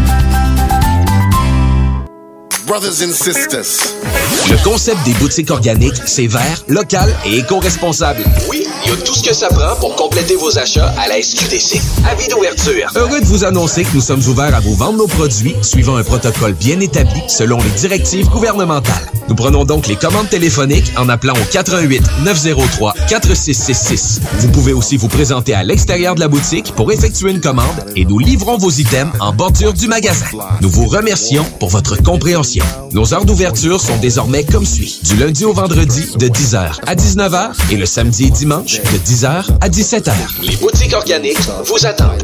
Speaker 6: Brothers and sisters.
Speaker 11: Le concept des boutiques organiques, c'est vert, local et éco-responsable. Oui, il y a tout ce que ça prend pour compléter vos achats à la SQDC. Avis d'ouverture. Heureux de vous annoncer que nous sommes ouverts à vous vendre nos produits suivant un protocole bien établi selon les directives gouvernementales. Nous prenons donc les commandes téléphoniques en appelant au 88 903 4666. Vous pouvez aussi vous présenter à l'extérieur de la boutique pour effectuer une commande et nous livrons vos items en bordure du magasin. Nous vous remercions pour votre compréhension. Nos heures d'ouverture sont désormais comme suit. Du lundi au vendredi, de 10h à 19h et le samedi et dimanche, de 10h à 17h. Les boutiques organiques vous attendent.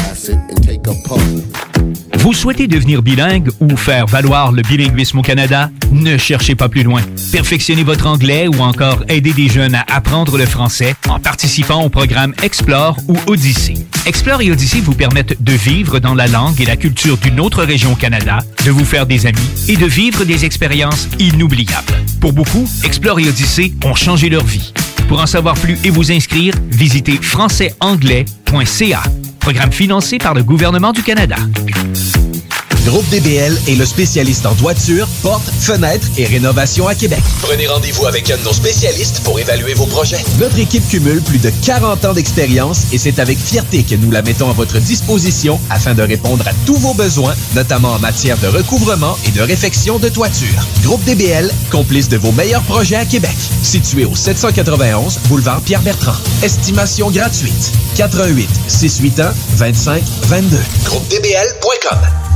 Speaker 19: Vous souhaitez devenir bilingue ou faire valoir le bilinguisme au Canada? Ne cherchez pas plus loin. Perfectionnez votre anglais ou encore aidez des jeunes à apprendre le français en participant au programme Explore ou Odyssée. Explore et Odyssée vous permettent de vivre dans la langue et la culture d'une autre région au Canada, de vous faire des amis et de vivre des expériences inoubliables. Pour beaucoup, Explore et Odyssée ont changé leur vie. Pour en savoir plus et vous inscrire, visitez françaisanglais.ca. Programme financé par le gouvernement du Canada.
Speaker 11: Groupe DBL est le spécialiste en toiture, portes, fenêtres et rénovation à Québec. Prenez rendez-vous avec un de nos spécialistes pour évaluer vos projets. Notre équipe cumule plus de 40 ans d'expérience et c'est avec fierté que nous la mettons à votre disposition afin de répondre à tous vos besoins, notamment en matière de recouvrement et de réfection de toiture. Groupe DBL, complice de vos meilleurs projets à Québec. Situé au 791 boulevard Pierre-Bertrand. Estimation gratuite. 88 681 25 22. GroupeDBL.com.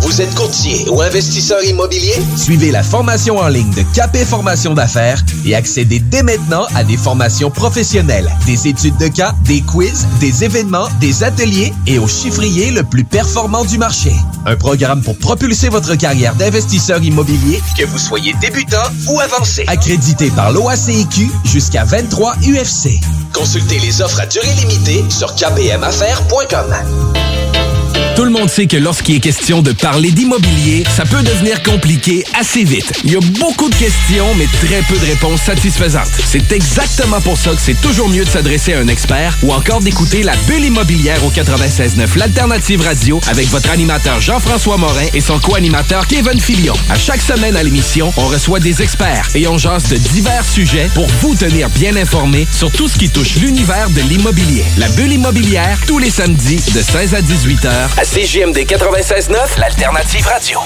Speaker 11: Vous êtes courtier ou investisseur immobilier? Suivez la formation en ligne de KP Formation d'affaires et accédez dès maintenant à des formations professionnelles, des études de cas, des quiz, des événements, des ateliers et au chiffrier le plus performant du marché. Un programme pour propulser votre carrière d'investisseur immobilier, que vous soyez débutant ou avancé. Accrédité par l'OACIQ jusqu'à 23 UFC. Consultez les offres à durée limitée sur kpmaffaires.com.
Speaker 6: Tout le monde sait que lorsqu'il est question de parler d'immobilier, ça peut devenir compliqué assez vite. Il y a beaucoup de questions, mais très peu de réponses satisfaisantes. C'est exactement pour ça que c'est toujours mieux de s'adresser à un expert ou encore d'écouter la Bulle immobilière au 96.9, l'Alternative Radio, avec votre animateur Jean-François Morin et son co-animateur Kevin Filion. À chaque semaine à l'émission, on reçoit des experts et on jase de divers sujets pour vous tenir bien informés sur tout ce qui touche l'univers de l'immobilier. La Bulle immobilière, tous les samedis de 16 à 18 heures. CJMD 96.9, l'Alternative Radio.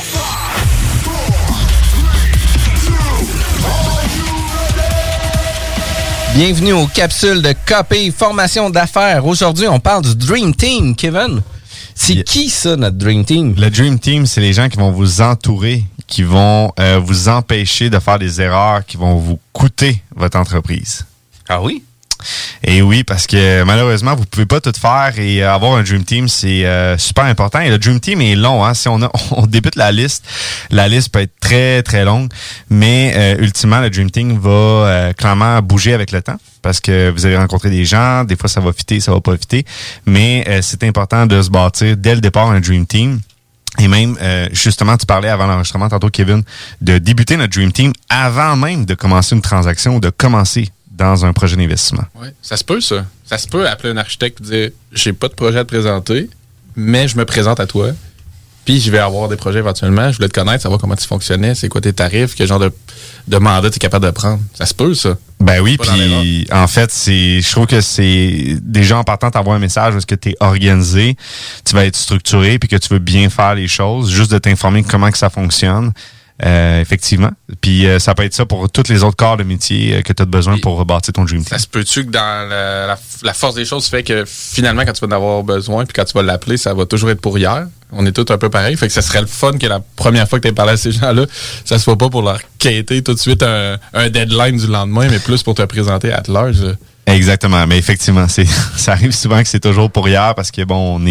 Speaker 8: Bienvenue aux capsules de KP Formation d'affaires. Aujourd'hui, on parle du Dream Team, Kevin. C'est qui ça, notre Dream Team?
Speaker 9: Le Dream Team, c'est les gens qui vont vous entourer, qui vont vous empêcher de faire des erreurs, qui vont vous coûter votre entreprise.
Speaker 8: Ah oui?
Speaker 9: Et oui, parce que malheureusement, vous pouvez pas tout faire et avoir un Dream Team, c'est super important. Et le Dream Team est long, hein. Si on débute la liste peut être très, très longue, mais ultimement, le Dream Team va clairement bouger avec le temps parce que vous allez rencontrer des gens, des fois ça va fitter, ça va pas fitter, mais c'est important de se bâtir dès le départ un Dream Team. Et même, justement, tu parlais avant l'enregistrement, tantôt, Kevin, de débuter notre Dream Team avant même de commencer une transaction ou de commencer dans un projet d'investissement.
Speaker 10: Oui, ça se peut, ça. Ça se peut appeler un architecte et dire « J'ai pas de projet à te présenter, mais je me présente à toi, puis je vais avoir des projets éventuellement, je voulais te connaître, savoir comment tu fonctionnais, c'est quoi tes tarifs, quel genre de mandat tu es capable de prendre. » Ça se peut, ça.
Speaker 9: Ben oui, puis en fait, je trouve que c'est déjà en partant d'avoir un message parce que tu es organisé, tu vas être structuré, puis que tu veux bien faire les choses, juste de t'informer comment que ça fonctionne. Effectivement. Puis ça peut être ça pour tous les autres corps de métier que tu as besoin pour rebâtir ton Dream Team.
Speaker 10: Ça se peut-tu que dans la force des choses fait que finalement, quand tu vas en avoir besoin puis quand tu vas l'appeler, ça va toujours être pour hier? On est tous un peu pareils. Fait que ça serait le fun que la première fois que tu aies parlé à ces gens-là, ça se soit pas pour leur quêter tout de suite un deadline du lendemain, mais plus pour te présenter à large.
Speaker 9: Exactement, mais effectivement, ça arrive souvent que c'est toujours pour hier parce que bon,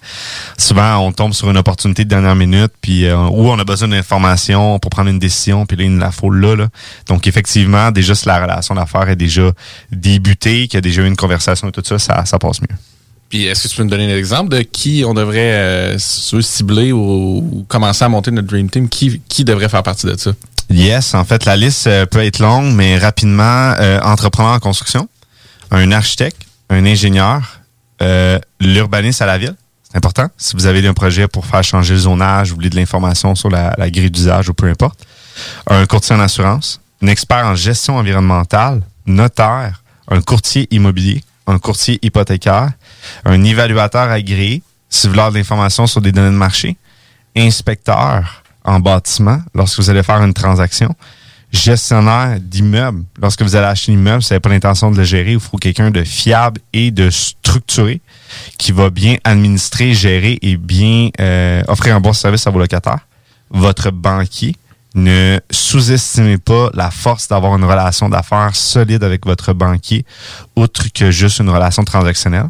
Speaker 9: souvent on tombe sur une opportunité de dernière minute, puis où on a besoin d'informations pour prendre une décision, puis là il nous la faut là. Donc effectivement, déjà si la relation d'affaires est déjà débutée, qu'il y a déjà eu une conversation et tout ça, ça passe mieux.
Speaker 10: Puis est-ce que tu peux nous donner un exemple de qui on devrait cibler ou commencer à monter notre Dream Team, qui devrait faire partie de ça?
Speaker 9: Yes, en fait la liste peut être longue, mais rapidement, entrepreneur en construction, un architecte, un ingénieur, l'urbaniste à la ville, c'est important. Si vous avez un projet pour faire changer le zonage, vous voulez de l'information sur la grille d'usage ou peu importe. Un courtier en assurance, un expert en gestion environnementale, notaire, un courtier immobilier, un courtier hypothécaire, un évaluateur agréé, si vous voulez avoir de l'information sur des données de marché, inspecteur en bâtiment lorsque vous allez faire une transaction, gestionnaire d'immeubles. Lorsque vous allez acheter un immeuble, vous n'avez pas l'intention de le gérer, il faut quelqu'un de fiable et de structuré qui va bien administrer, gérer et bien offrir un bon service à vos locataires. Votre banquier, ne sous-estimez pas la force d'avoir une relation d'affaires solide avec votre banquier, outre que juste une relation transactionnelle.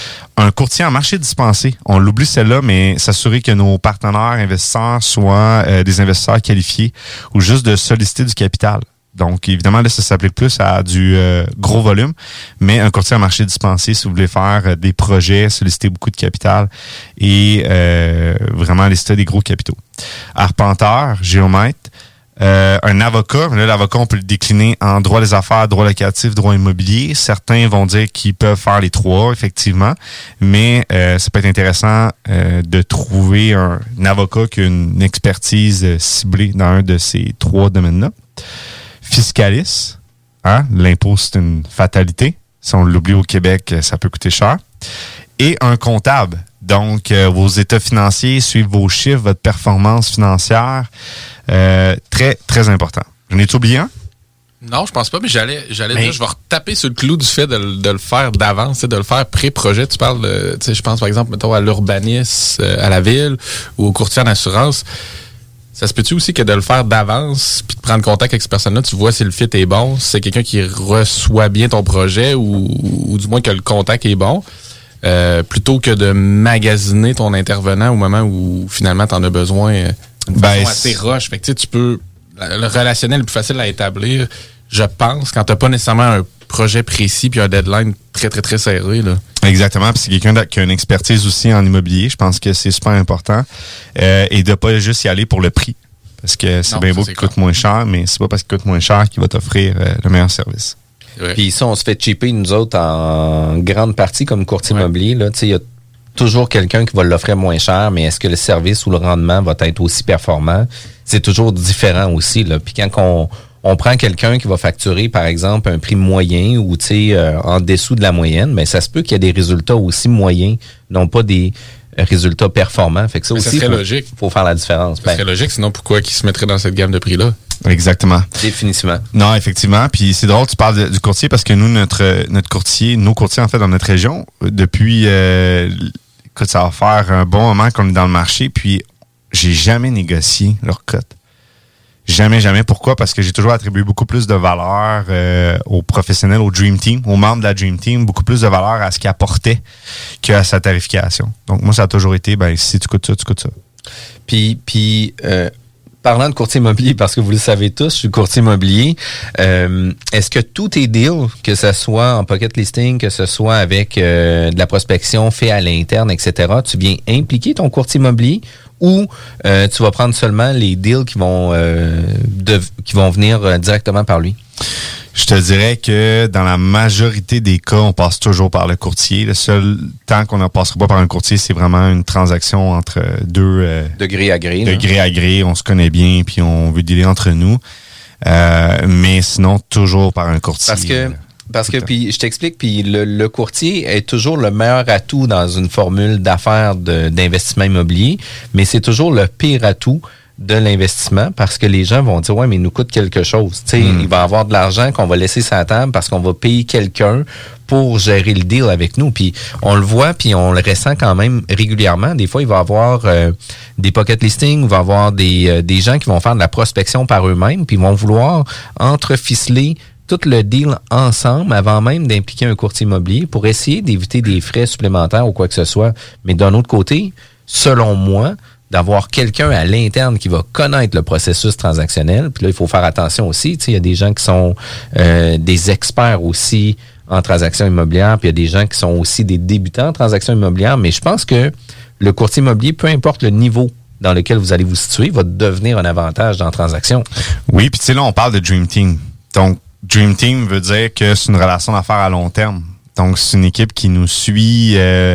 Speaker 9: Un courtier en marché dispensé. On l'oublie celle-là, mais s'assurer que nos partenaires investisseurs soient des investisseurs qualifiés ou juste de solliciter du capital. Donc, évidemment, là, ça s'applique plus à du gros volume, mais un courtier en marché dispensé, si vous voulez faire des projets, solliciter beaucoup de capital et vraiment lister des gros capitaux. Arpenteur, géomètre, un avocat, là, l'avocat, on peut le décliner en droit des affaires, droit locatif, droit immobilier. Certains vont dire qu'ils peuvent faire les trois, effectivement, mais ça peut être intéressant de trouver un avocat qui a une expertise ciblée dans un de ces trois domaines-là. Fiscaliste, hein? L'impôt, c'est une fatalité. Si on l'oublie au Québec, ça peut coûter cher. Et un comptable. Donc, vos états financiers, suivre vos chiffres, votre performance financière. Très, très important. J'en ai-tu oublié un?
Speaker 10: Non, je pense pas, mais j'allais dire, je vais retaper sur le clou du fait de le faire d'avance, de le faire pré-projet. Tu parles de, je pense par exemple, mettons, à l'urbanisme, à la ville, ou au courtier en assurance. Ça se peut-tu aussi que de le faire d'avance, puis de prendre contact avec cette personne-là, tu vois si le fit est bon, si c'est quelqu'un qui reçoit bien ton projet, ou du moins que le contact est bon, plutôt que de magasiner ton intervenant au moment où finalement tu en as besoin d'une façon assez rush. Fait que tu peux... Le relationnel est plus facile à établir, je pense, quand tu n'as pas nécessairement un projet précis puis un deadline très, très, très serré. Là.
Speaker 9: Exactement. Puis c'est quelqu'un qui a une expertise aussi en immobilier. Je pense que c'est super important. Et de pas juste y aller pour le prix. Parce que c'est bien beau qu'il coûte moins cher, mais c'est pas parce qu'il coûte moins cher qu'il va t'offrir le meilleur service.
Speaker 8: Puis ça, on se fait chipper, nous autres, en grande partie comme courtier immobilier. Là, il y a toujours quelqu'un qui va l'offrir moins cher, mais est-ce que le service ou le rendement va être aussi performant? C'est toujours différent aussi. Là. Puis quand on prend quelqu'un qui va facturer, par exemple, un prix moyen ou en dessous de la moyenne, mais ça se peut qu'il y ait des résultats aussi moyens, non pas des résultats performants. Fait que ça aussi,
Speaker 10: logique.
Speaker 8: Faut faire la différence.
Speaker 10: Ça serait logique, sinon pourquoi qu'ils se mettraient dans cette gamme de prix-là?
Speaker 9: Exactement.
Speaker 8: Définitivement.
Speaker 9: Non, effectivement. Puis c'est drôle, tu parles du courtier parce que nous, notre courtier, nos courtiers, en fait, dans notre région, depuis, écoute, ça va faire un bon moment qu'on est dans le marché, puis j'ai jamais négocié leur cote. Jamais. Pourquoi? Parce que j'ai toujours attribué beaucoup plus de valeur aux professionnels, au Dream Team, aux membres de la Dream Team, beaucoup plus de valeur à ce qu'ils apportaient qu'à sa tarification. Donc, moi, ça a toujours été, si tu coûtes ça, tu coûtes ça.
Speaker 8: Puis parlant de courtier immobilier, parce que vous le savez tous, je suis courtier immobilier, est-ce que tous tes deals, que ce soit en pocket listing, que ce soit avec de la prospection fait à l'interne, etc., tu viens impliquer ton courtier immobilier ou tu vas prendre seulement les deals qui vont venir directement par lui?
Speaker 9: Je te dirais que dans la majorité des cas, on passe toujours par le courtier. Le seul temps qu'on ne passera pas par un courtier, c'est vraiment une transaction entre deux...
Speaker 8: de gré à gré.
Speaker 9: De gré à gré. On se connaît bien, puis on veut dealer entre nous. Mais sinon, toujours par un courtier.
Speaker 8: Parce que puis je t'explique, puis le courtier est toujours le meilleur atout dans une formule d'affaires d'investissement immobilier, mais c'est toujours le pire atout de l'investissement parce que les gens vont dire, ouais, mais il nous coûte quelque chose. Tu sais, il va avoir de l'argent qu'on va laisser sur la table parce qu'on va payer quelqu'un pour gérer le deal avec nous. Puis on le voit, puis on le ressent quand même régulièrement. Des fois, il va y avoir des pocket listings, il va y avoir des gens qui vont faire de la prospection par eux-mêmes, puis ils vont vouloir entreficeler tout le deal ensemble avant même d'impliquer un courtier immobilier pour essayer d'éviter des frais supplémentaires ou quoi que ce soit. Mais d'un autre côté, selon moi, d'avoir quelqu'un à l'interne qui va connaître le processus transactionnel. Puis là, il faut faire attention aussi. Tu sais, il y a des gens qui sont des experts aussi en transactions immobilières, puis il y a des gens qui sont aussi des débutants en transactions immobilières. Mais je pense que le courtier immobilier, peu importe le niveau dans lequel vous allez vous situer, va devenir un avantage dans la transaction.
Speaker 9: Oui, puis tu sais, là, on parle de Dream Team. Donc, Dream Team veut dire que c'est une relation d'affaires à long terme. Donc, c'est une équipe qui nous suit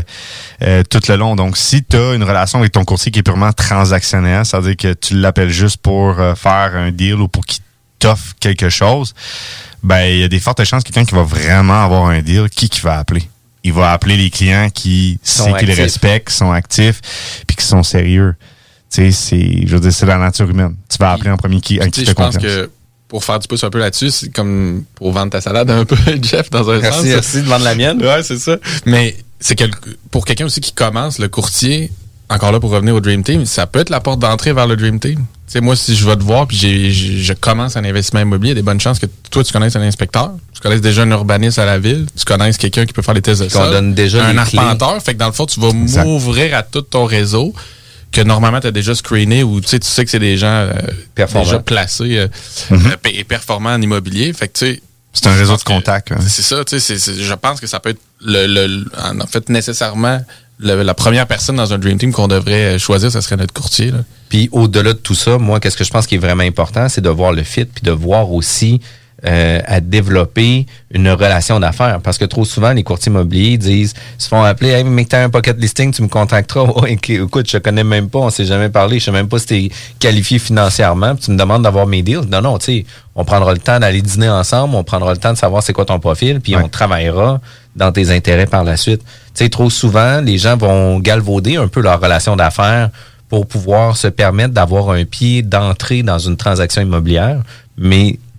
Speaker 9: tout le long. Donc, si tu as une relation avec ton courtier qui est purement transactionnelle, c'est-à-dire que tu l'appelles juste pour faire un deal ou pour qu'il t'offre quelque chose, il y a des fortes chances que quelqu'un qui va vraiment avoir un deal, qui va appeler? Il va appeler les clients qui les respectent, qui sont actifs, puis qui sont sérieux. Tu sais, c'est la nature humaine. Tu vas appeler en premier qui te confiance.
Speaker 10: Pour faire du pouce un peu là-dessus, c'est comme pour vendre ta salade un peu, Jeff, dans un sens.
Speaker 8: Merci de vendre la mienne.
Speaker 10: Ouais, c'est ça. Mais c'est pour quelqu'un aussi qui commence, le courtier, encore là pour revenir au Dream Team, ça peut être la porte d'entrée vers le Dream Team. Tu sais, moi, si je vais te voir puis je commence un investissement immobilier, il y a des bonnes chances que toi, tu connaisses un inspecteur, tu connaisses déjà un urbaniste à la ville, tu connaisses quelqu'un qui peut faire les tests de sol,
Speaker 8: donne déjà
Speaker 10: un arpenteur. Fait que dans le fond, tu vas m'ouvrir à tout ton réseau que normalement tu as déjà screené ou tu sais que c'est des gens déjà placés et performants en immobilier. Fait que tu sais,
Speaker 9: c'est un réseau de contacts. Hein.
Speaker 10: C'est ça, tu sais, je pense que ça peut être en fait nécessairement la première personne dans un Dream Team qu'on devrait choisir, ça serait notre courtier. Là.
Speaker 8: Puis au-delà de tout ça, moi, qu'est-ce que je pense qui est vraiment important, c'est de voir le fit puis de voir aussi à développer une relation d'affaires. Parce que trop souvent, les courtiers immobiliers se font appeler, hey, mais que t'as un pocket listing, tu me contacteras. Oh, écoute, je te connais même pas, on s'est jamais parlé, je sais même pas si t'es qualifié financièrement, puis tu me demandes d'avoir mes deals. Non, tu sais, on prendra le temps d'aller dîner ensemble, on prendra le temps de savoir c'est quoi ton profil, puis on travaillera dans tes intérêts par la suite. Tu sais, trop souvent, les gens vont galvauder un peu leur relation d'affaires pour pouvoir se permettre d'avoir un pied d'entrée dans une transaction immobilière, mais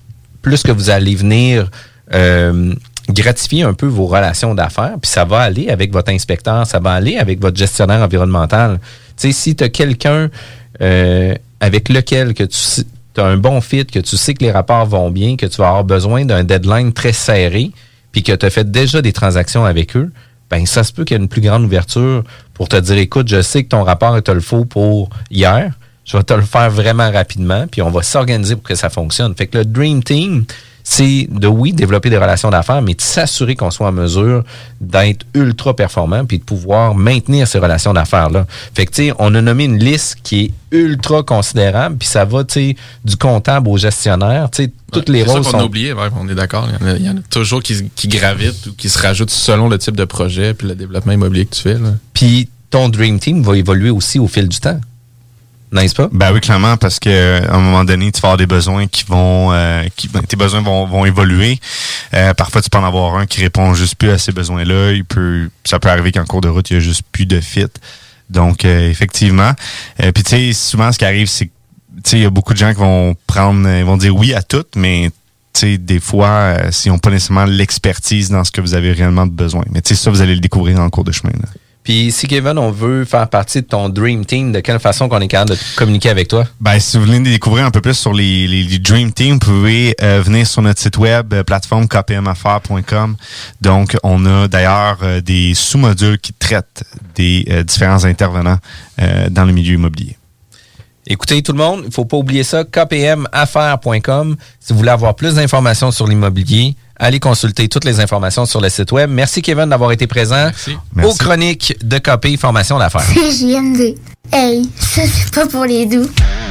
Speaker 8: plus que vous allez venir gratifier un peu vos relations d'affaires, puis ça va aller avec votre inspecteur, ça va aller avec votre gestionnaire environnemental. Tu sais, si tu as quelqu'un avec lequel que tu as un bon fit, que tu sais que les rapports vont bien, que tu vas avoir besoin d'un deadline très serré, puis que tu as fait déjà des transactions avec eux, ben ça se peut qu'il y ait une plus grande ouverture pour te dire, écoute, je sais que ton rapport te le faut pour hier, je vais te le faire vraiment rapidement, puis on va s'organiser pour que ça fonctionne. Fait que le Dream Team, c'est de, développer des relations d'affaires, mais de s'assurer qu'on soit en mesure d'être ultra performant puis de pouvoir maintenir ces relations d'affaires-là. Fait que, tu sais, on a nommé une liste qui est ultra considérable, puis ça va, tu sais, du comptable au gestionnaire, tu sais, toutes les rôles sont...
Speaker 10: C'est ça qu'on a oublié, on est d'accord. Il y en a toujours qui gravitent ou qui se rajoutent selon le type de projet puis le développement immobilier que tu fais, là. Puis
Speaker 8: ton Dream Team va évoluer aussi au fil du temps. N'est-ce pas?
Speaker 9: Ben oui, clairement, parce que à un moment donné, tu vas avoir des besoins qui vont tes besoins vont évoluer. Parfois, tu peux en avoir un qui répond juste plus à ces besoins-là. Ça peut arriver qu'en cours de route, il y a juste plus de fit. Donc, effectivement. Puis tu sais, souvent, ce qui arrive, c'est que il y a beaucoup de gens qui vont dire oui à tout, mais des fois, s'ils n'ont pas nécessairement l'expertise dans ce que vous avez réellement besoin. Mais ça, vous allez le découvrir en cours de chemin, là.
Speaker 8: Puis si Kevin, on veut faire partie de ton Dream Team, de quelle façon qu'on est capable de communiquer avec toi?
Speaker 9: Ben, si vous voulez découvrir un peu plus sur les Dream Team, vous pouvez venir sur notre site web, plateforme kpmaffaires.com. Donc, on a d'ailleurs des sous-modules qui traitent des différents intervenants dans le milieu immobilier.
Speaker 8: Écoutez, tout le monde, il ne faut pas oublier ça, kpmaffaires.com. Si vous voulez avoir plus d'informations sur l'immobilier, allez consulter toutes les informations sur le site web. Merci, Kevin, d'avoir été présent aux chroniques de KP Formation d'affaires.
Speaker 20: CJMD. Hey, ça, c'est pas pour les doux.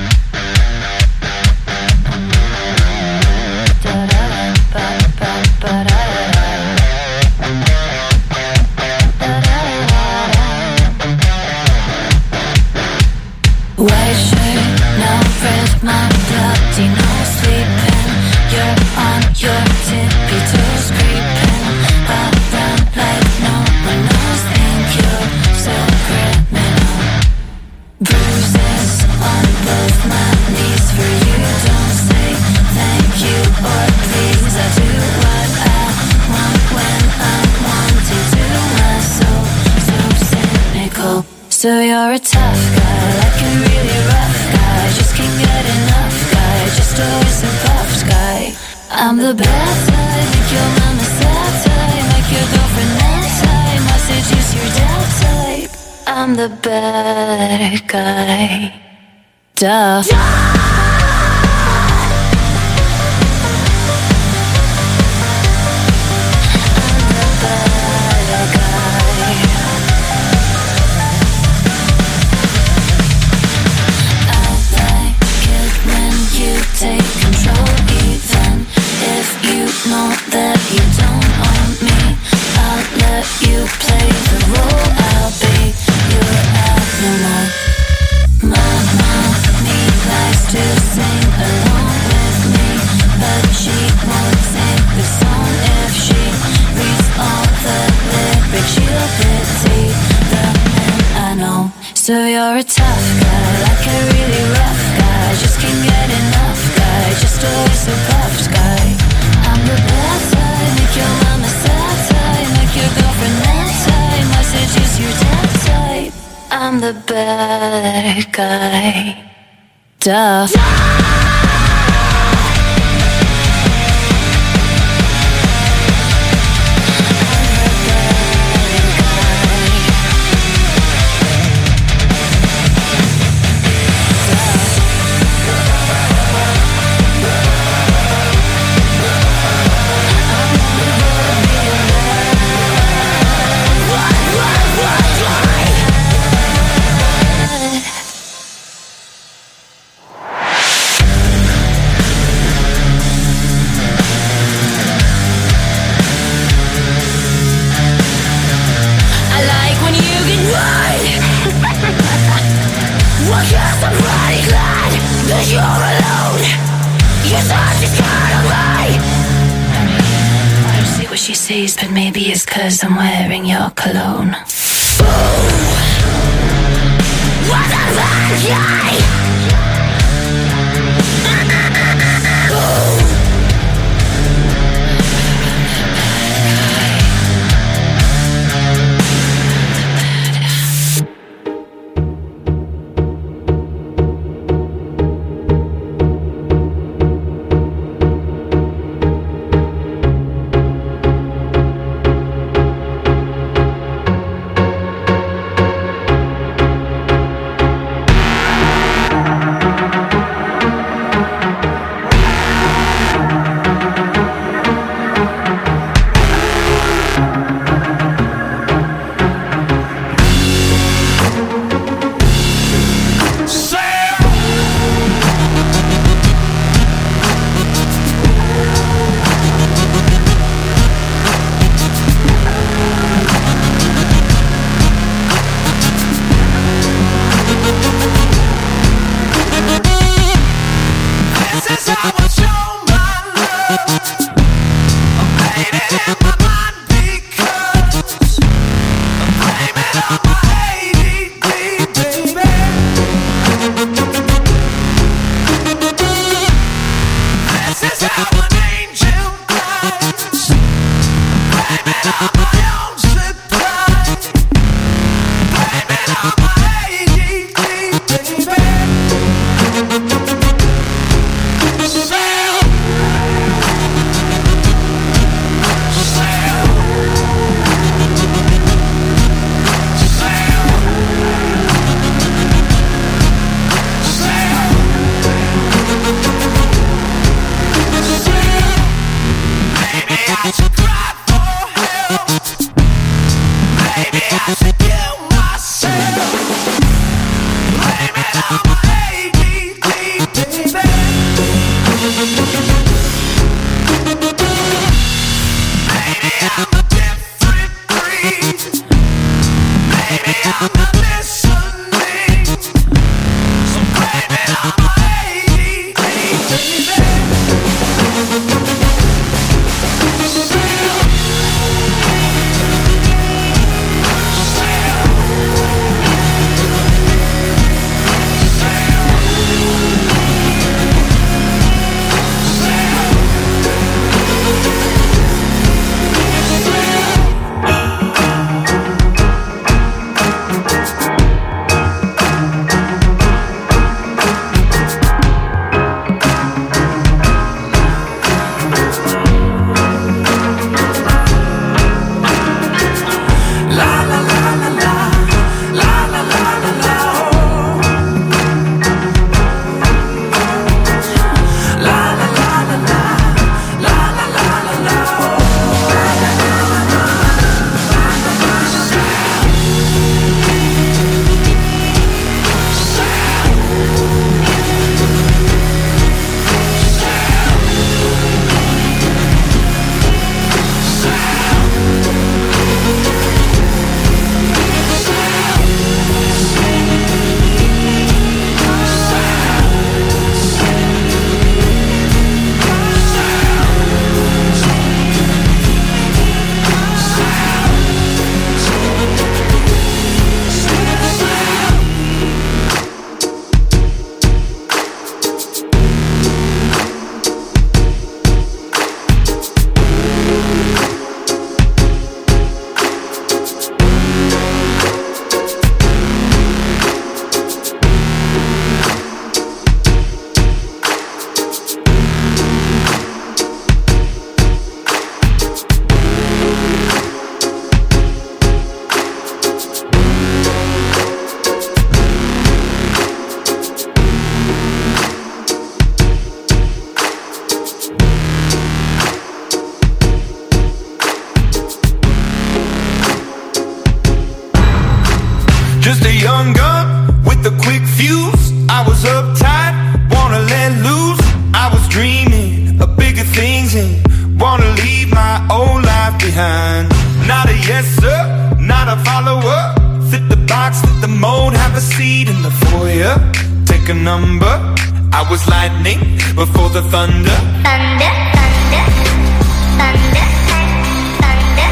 Speaker 21: White shirt, no red, my bloody no sleeping. You're on your tippy toes creeping around like no one knows. Think you're so criminal. Bruises on both my knees for you. Don't say thank you or please. I do what I want when I want to do. My soul so cynical. So you're a tough guy, like a really rough guy. Just can't get enough guy, just always a puffed guy. I'm the bad type, make your mama sad type. Make your girlfriend mad type, I seduce your dad type. I'm the bad guy. Duh. Take control even if you know that you don't own me. I'll let you play the role. I'll be your animal. My mommy likes to sing along with me, but she won't sing the song if she reads all the lyrics. She'll pity the men I know. So you're a tough guy, like a really rough guy. Just can't get enough guy, just always a puffed guy. I'm the bad type, make your mama sad type. Make your girlfriend mad type, I seduce your dad type. I'm the bad guy. Duh. You're alone. Your thoughts is gone away. I don't see what she sees, but maybe it's 'cause I'm wearing your cologne. What a bad guy.
Speaker 1: my old life behind. Not a yes sir, not a follower. Fit the box, fit the mold, have a seat in the foyer. Take a number. I was lightning before the thunder.
Speaker 20: Thunder, thunder, thunder, thunder,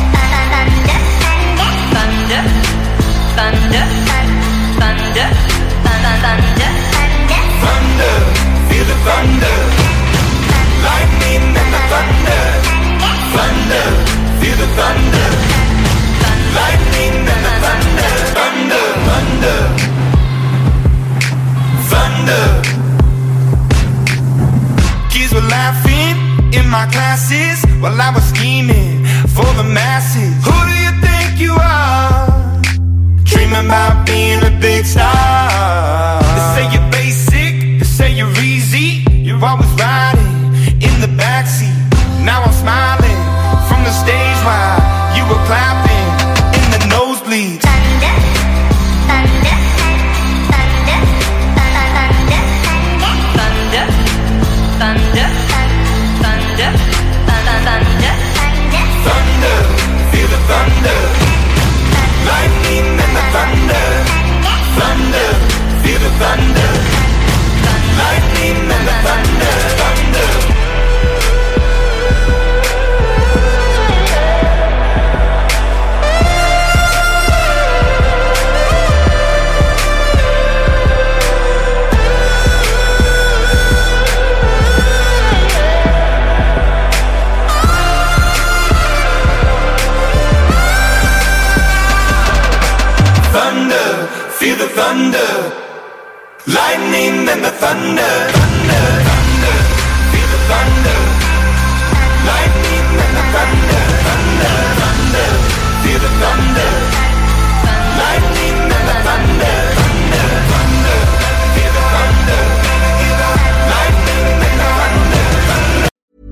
Speaker 20: thunder, thunder, thunder, thunder,
Speaker 1: thunder, feel the thunder. Lightning and the thunder. Thunder, feel the thunder. Lightning and the thunder. Thunder, thunder, thunder. Kids were laughing in my classes while I was scheming for the masses. Who do you think you are? Dreaming about being a big star. They say you're basic, they say you're easy. You're always riding in the backseat. Now I'm smiling from the stage while you were clapping in the nosebleeds.
Speaker 20: thunder, thunder, thunder, thunder, thunder, thunder, thunder, thunder,
Speaker 1: Thunder, feel the thunder. Lightning and the thunder. Thunder, feel the thunder. Lightning and the thunder. Thunder. Thunder, feel the thunder. Lightning and the thunder. Thunder, thunder, feel the thunder. Lightning and the thunder. Thunder, thunder, feel the thunder. Lightning and the thunder. Thunder, thunder, feel the thunder. Lightning and the thunder.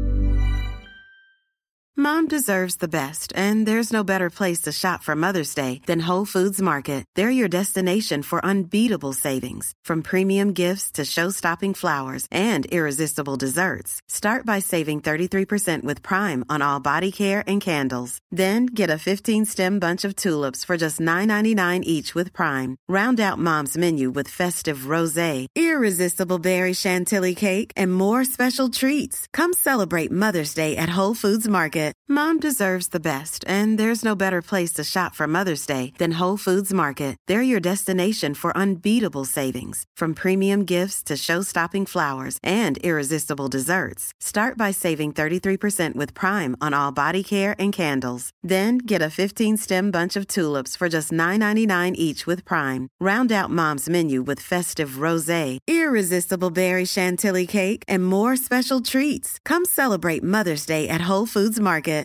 Speaker 22: Mom deserves the best, and there's no better place to shop for Mother's Day than Whole Foods Market. They're your destination for unbeatable savings, from premium gifts to show-stopping flowers and irresistible desserts. Start by saving 33% with Prime on all body care and candles. Then get a 15-stem bunch of tulips for just $9.99 each with Prime. Round out Mom's menu with festive rosé, irresistible berry chantilly cake, and more special treats. Come celebrate Mother's Day at Whole Foods Market. Mom deserves the best, and there's no better place to shop for Mother's Day than Whole Foods Market. They're your destination for unbeatable savings, from premium gifts to show-stopping flowers and irresistible desserts. Start by saving 33% with Prime on all body care and candles. Then get a 15-stem bunch of tulips for just $9.99 each with Prime. Round out Mom's menu with festive rosé, irresistible berry chantilly cake, and more special treats. Come celebrate Mother's Day at Whole Foods Market.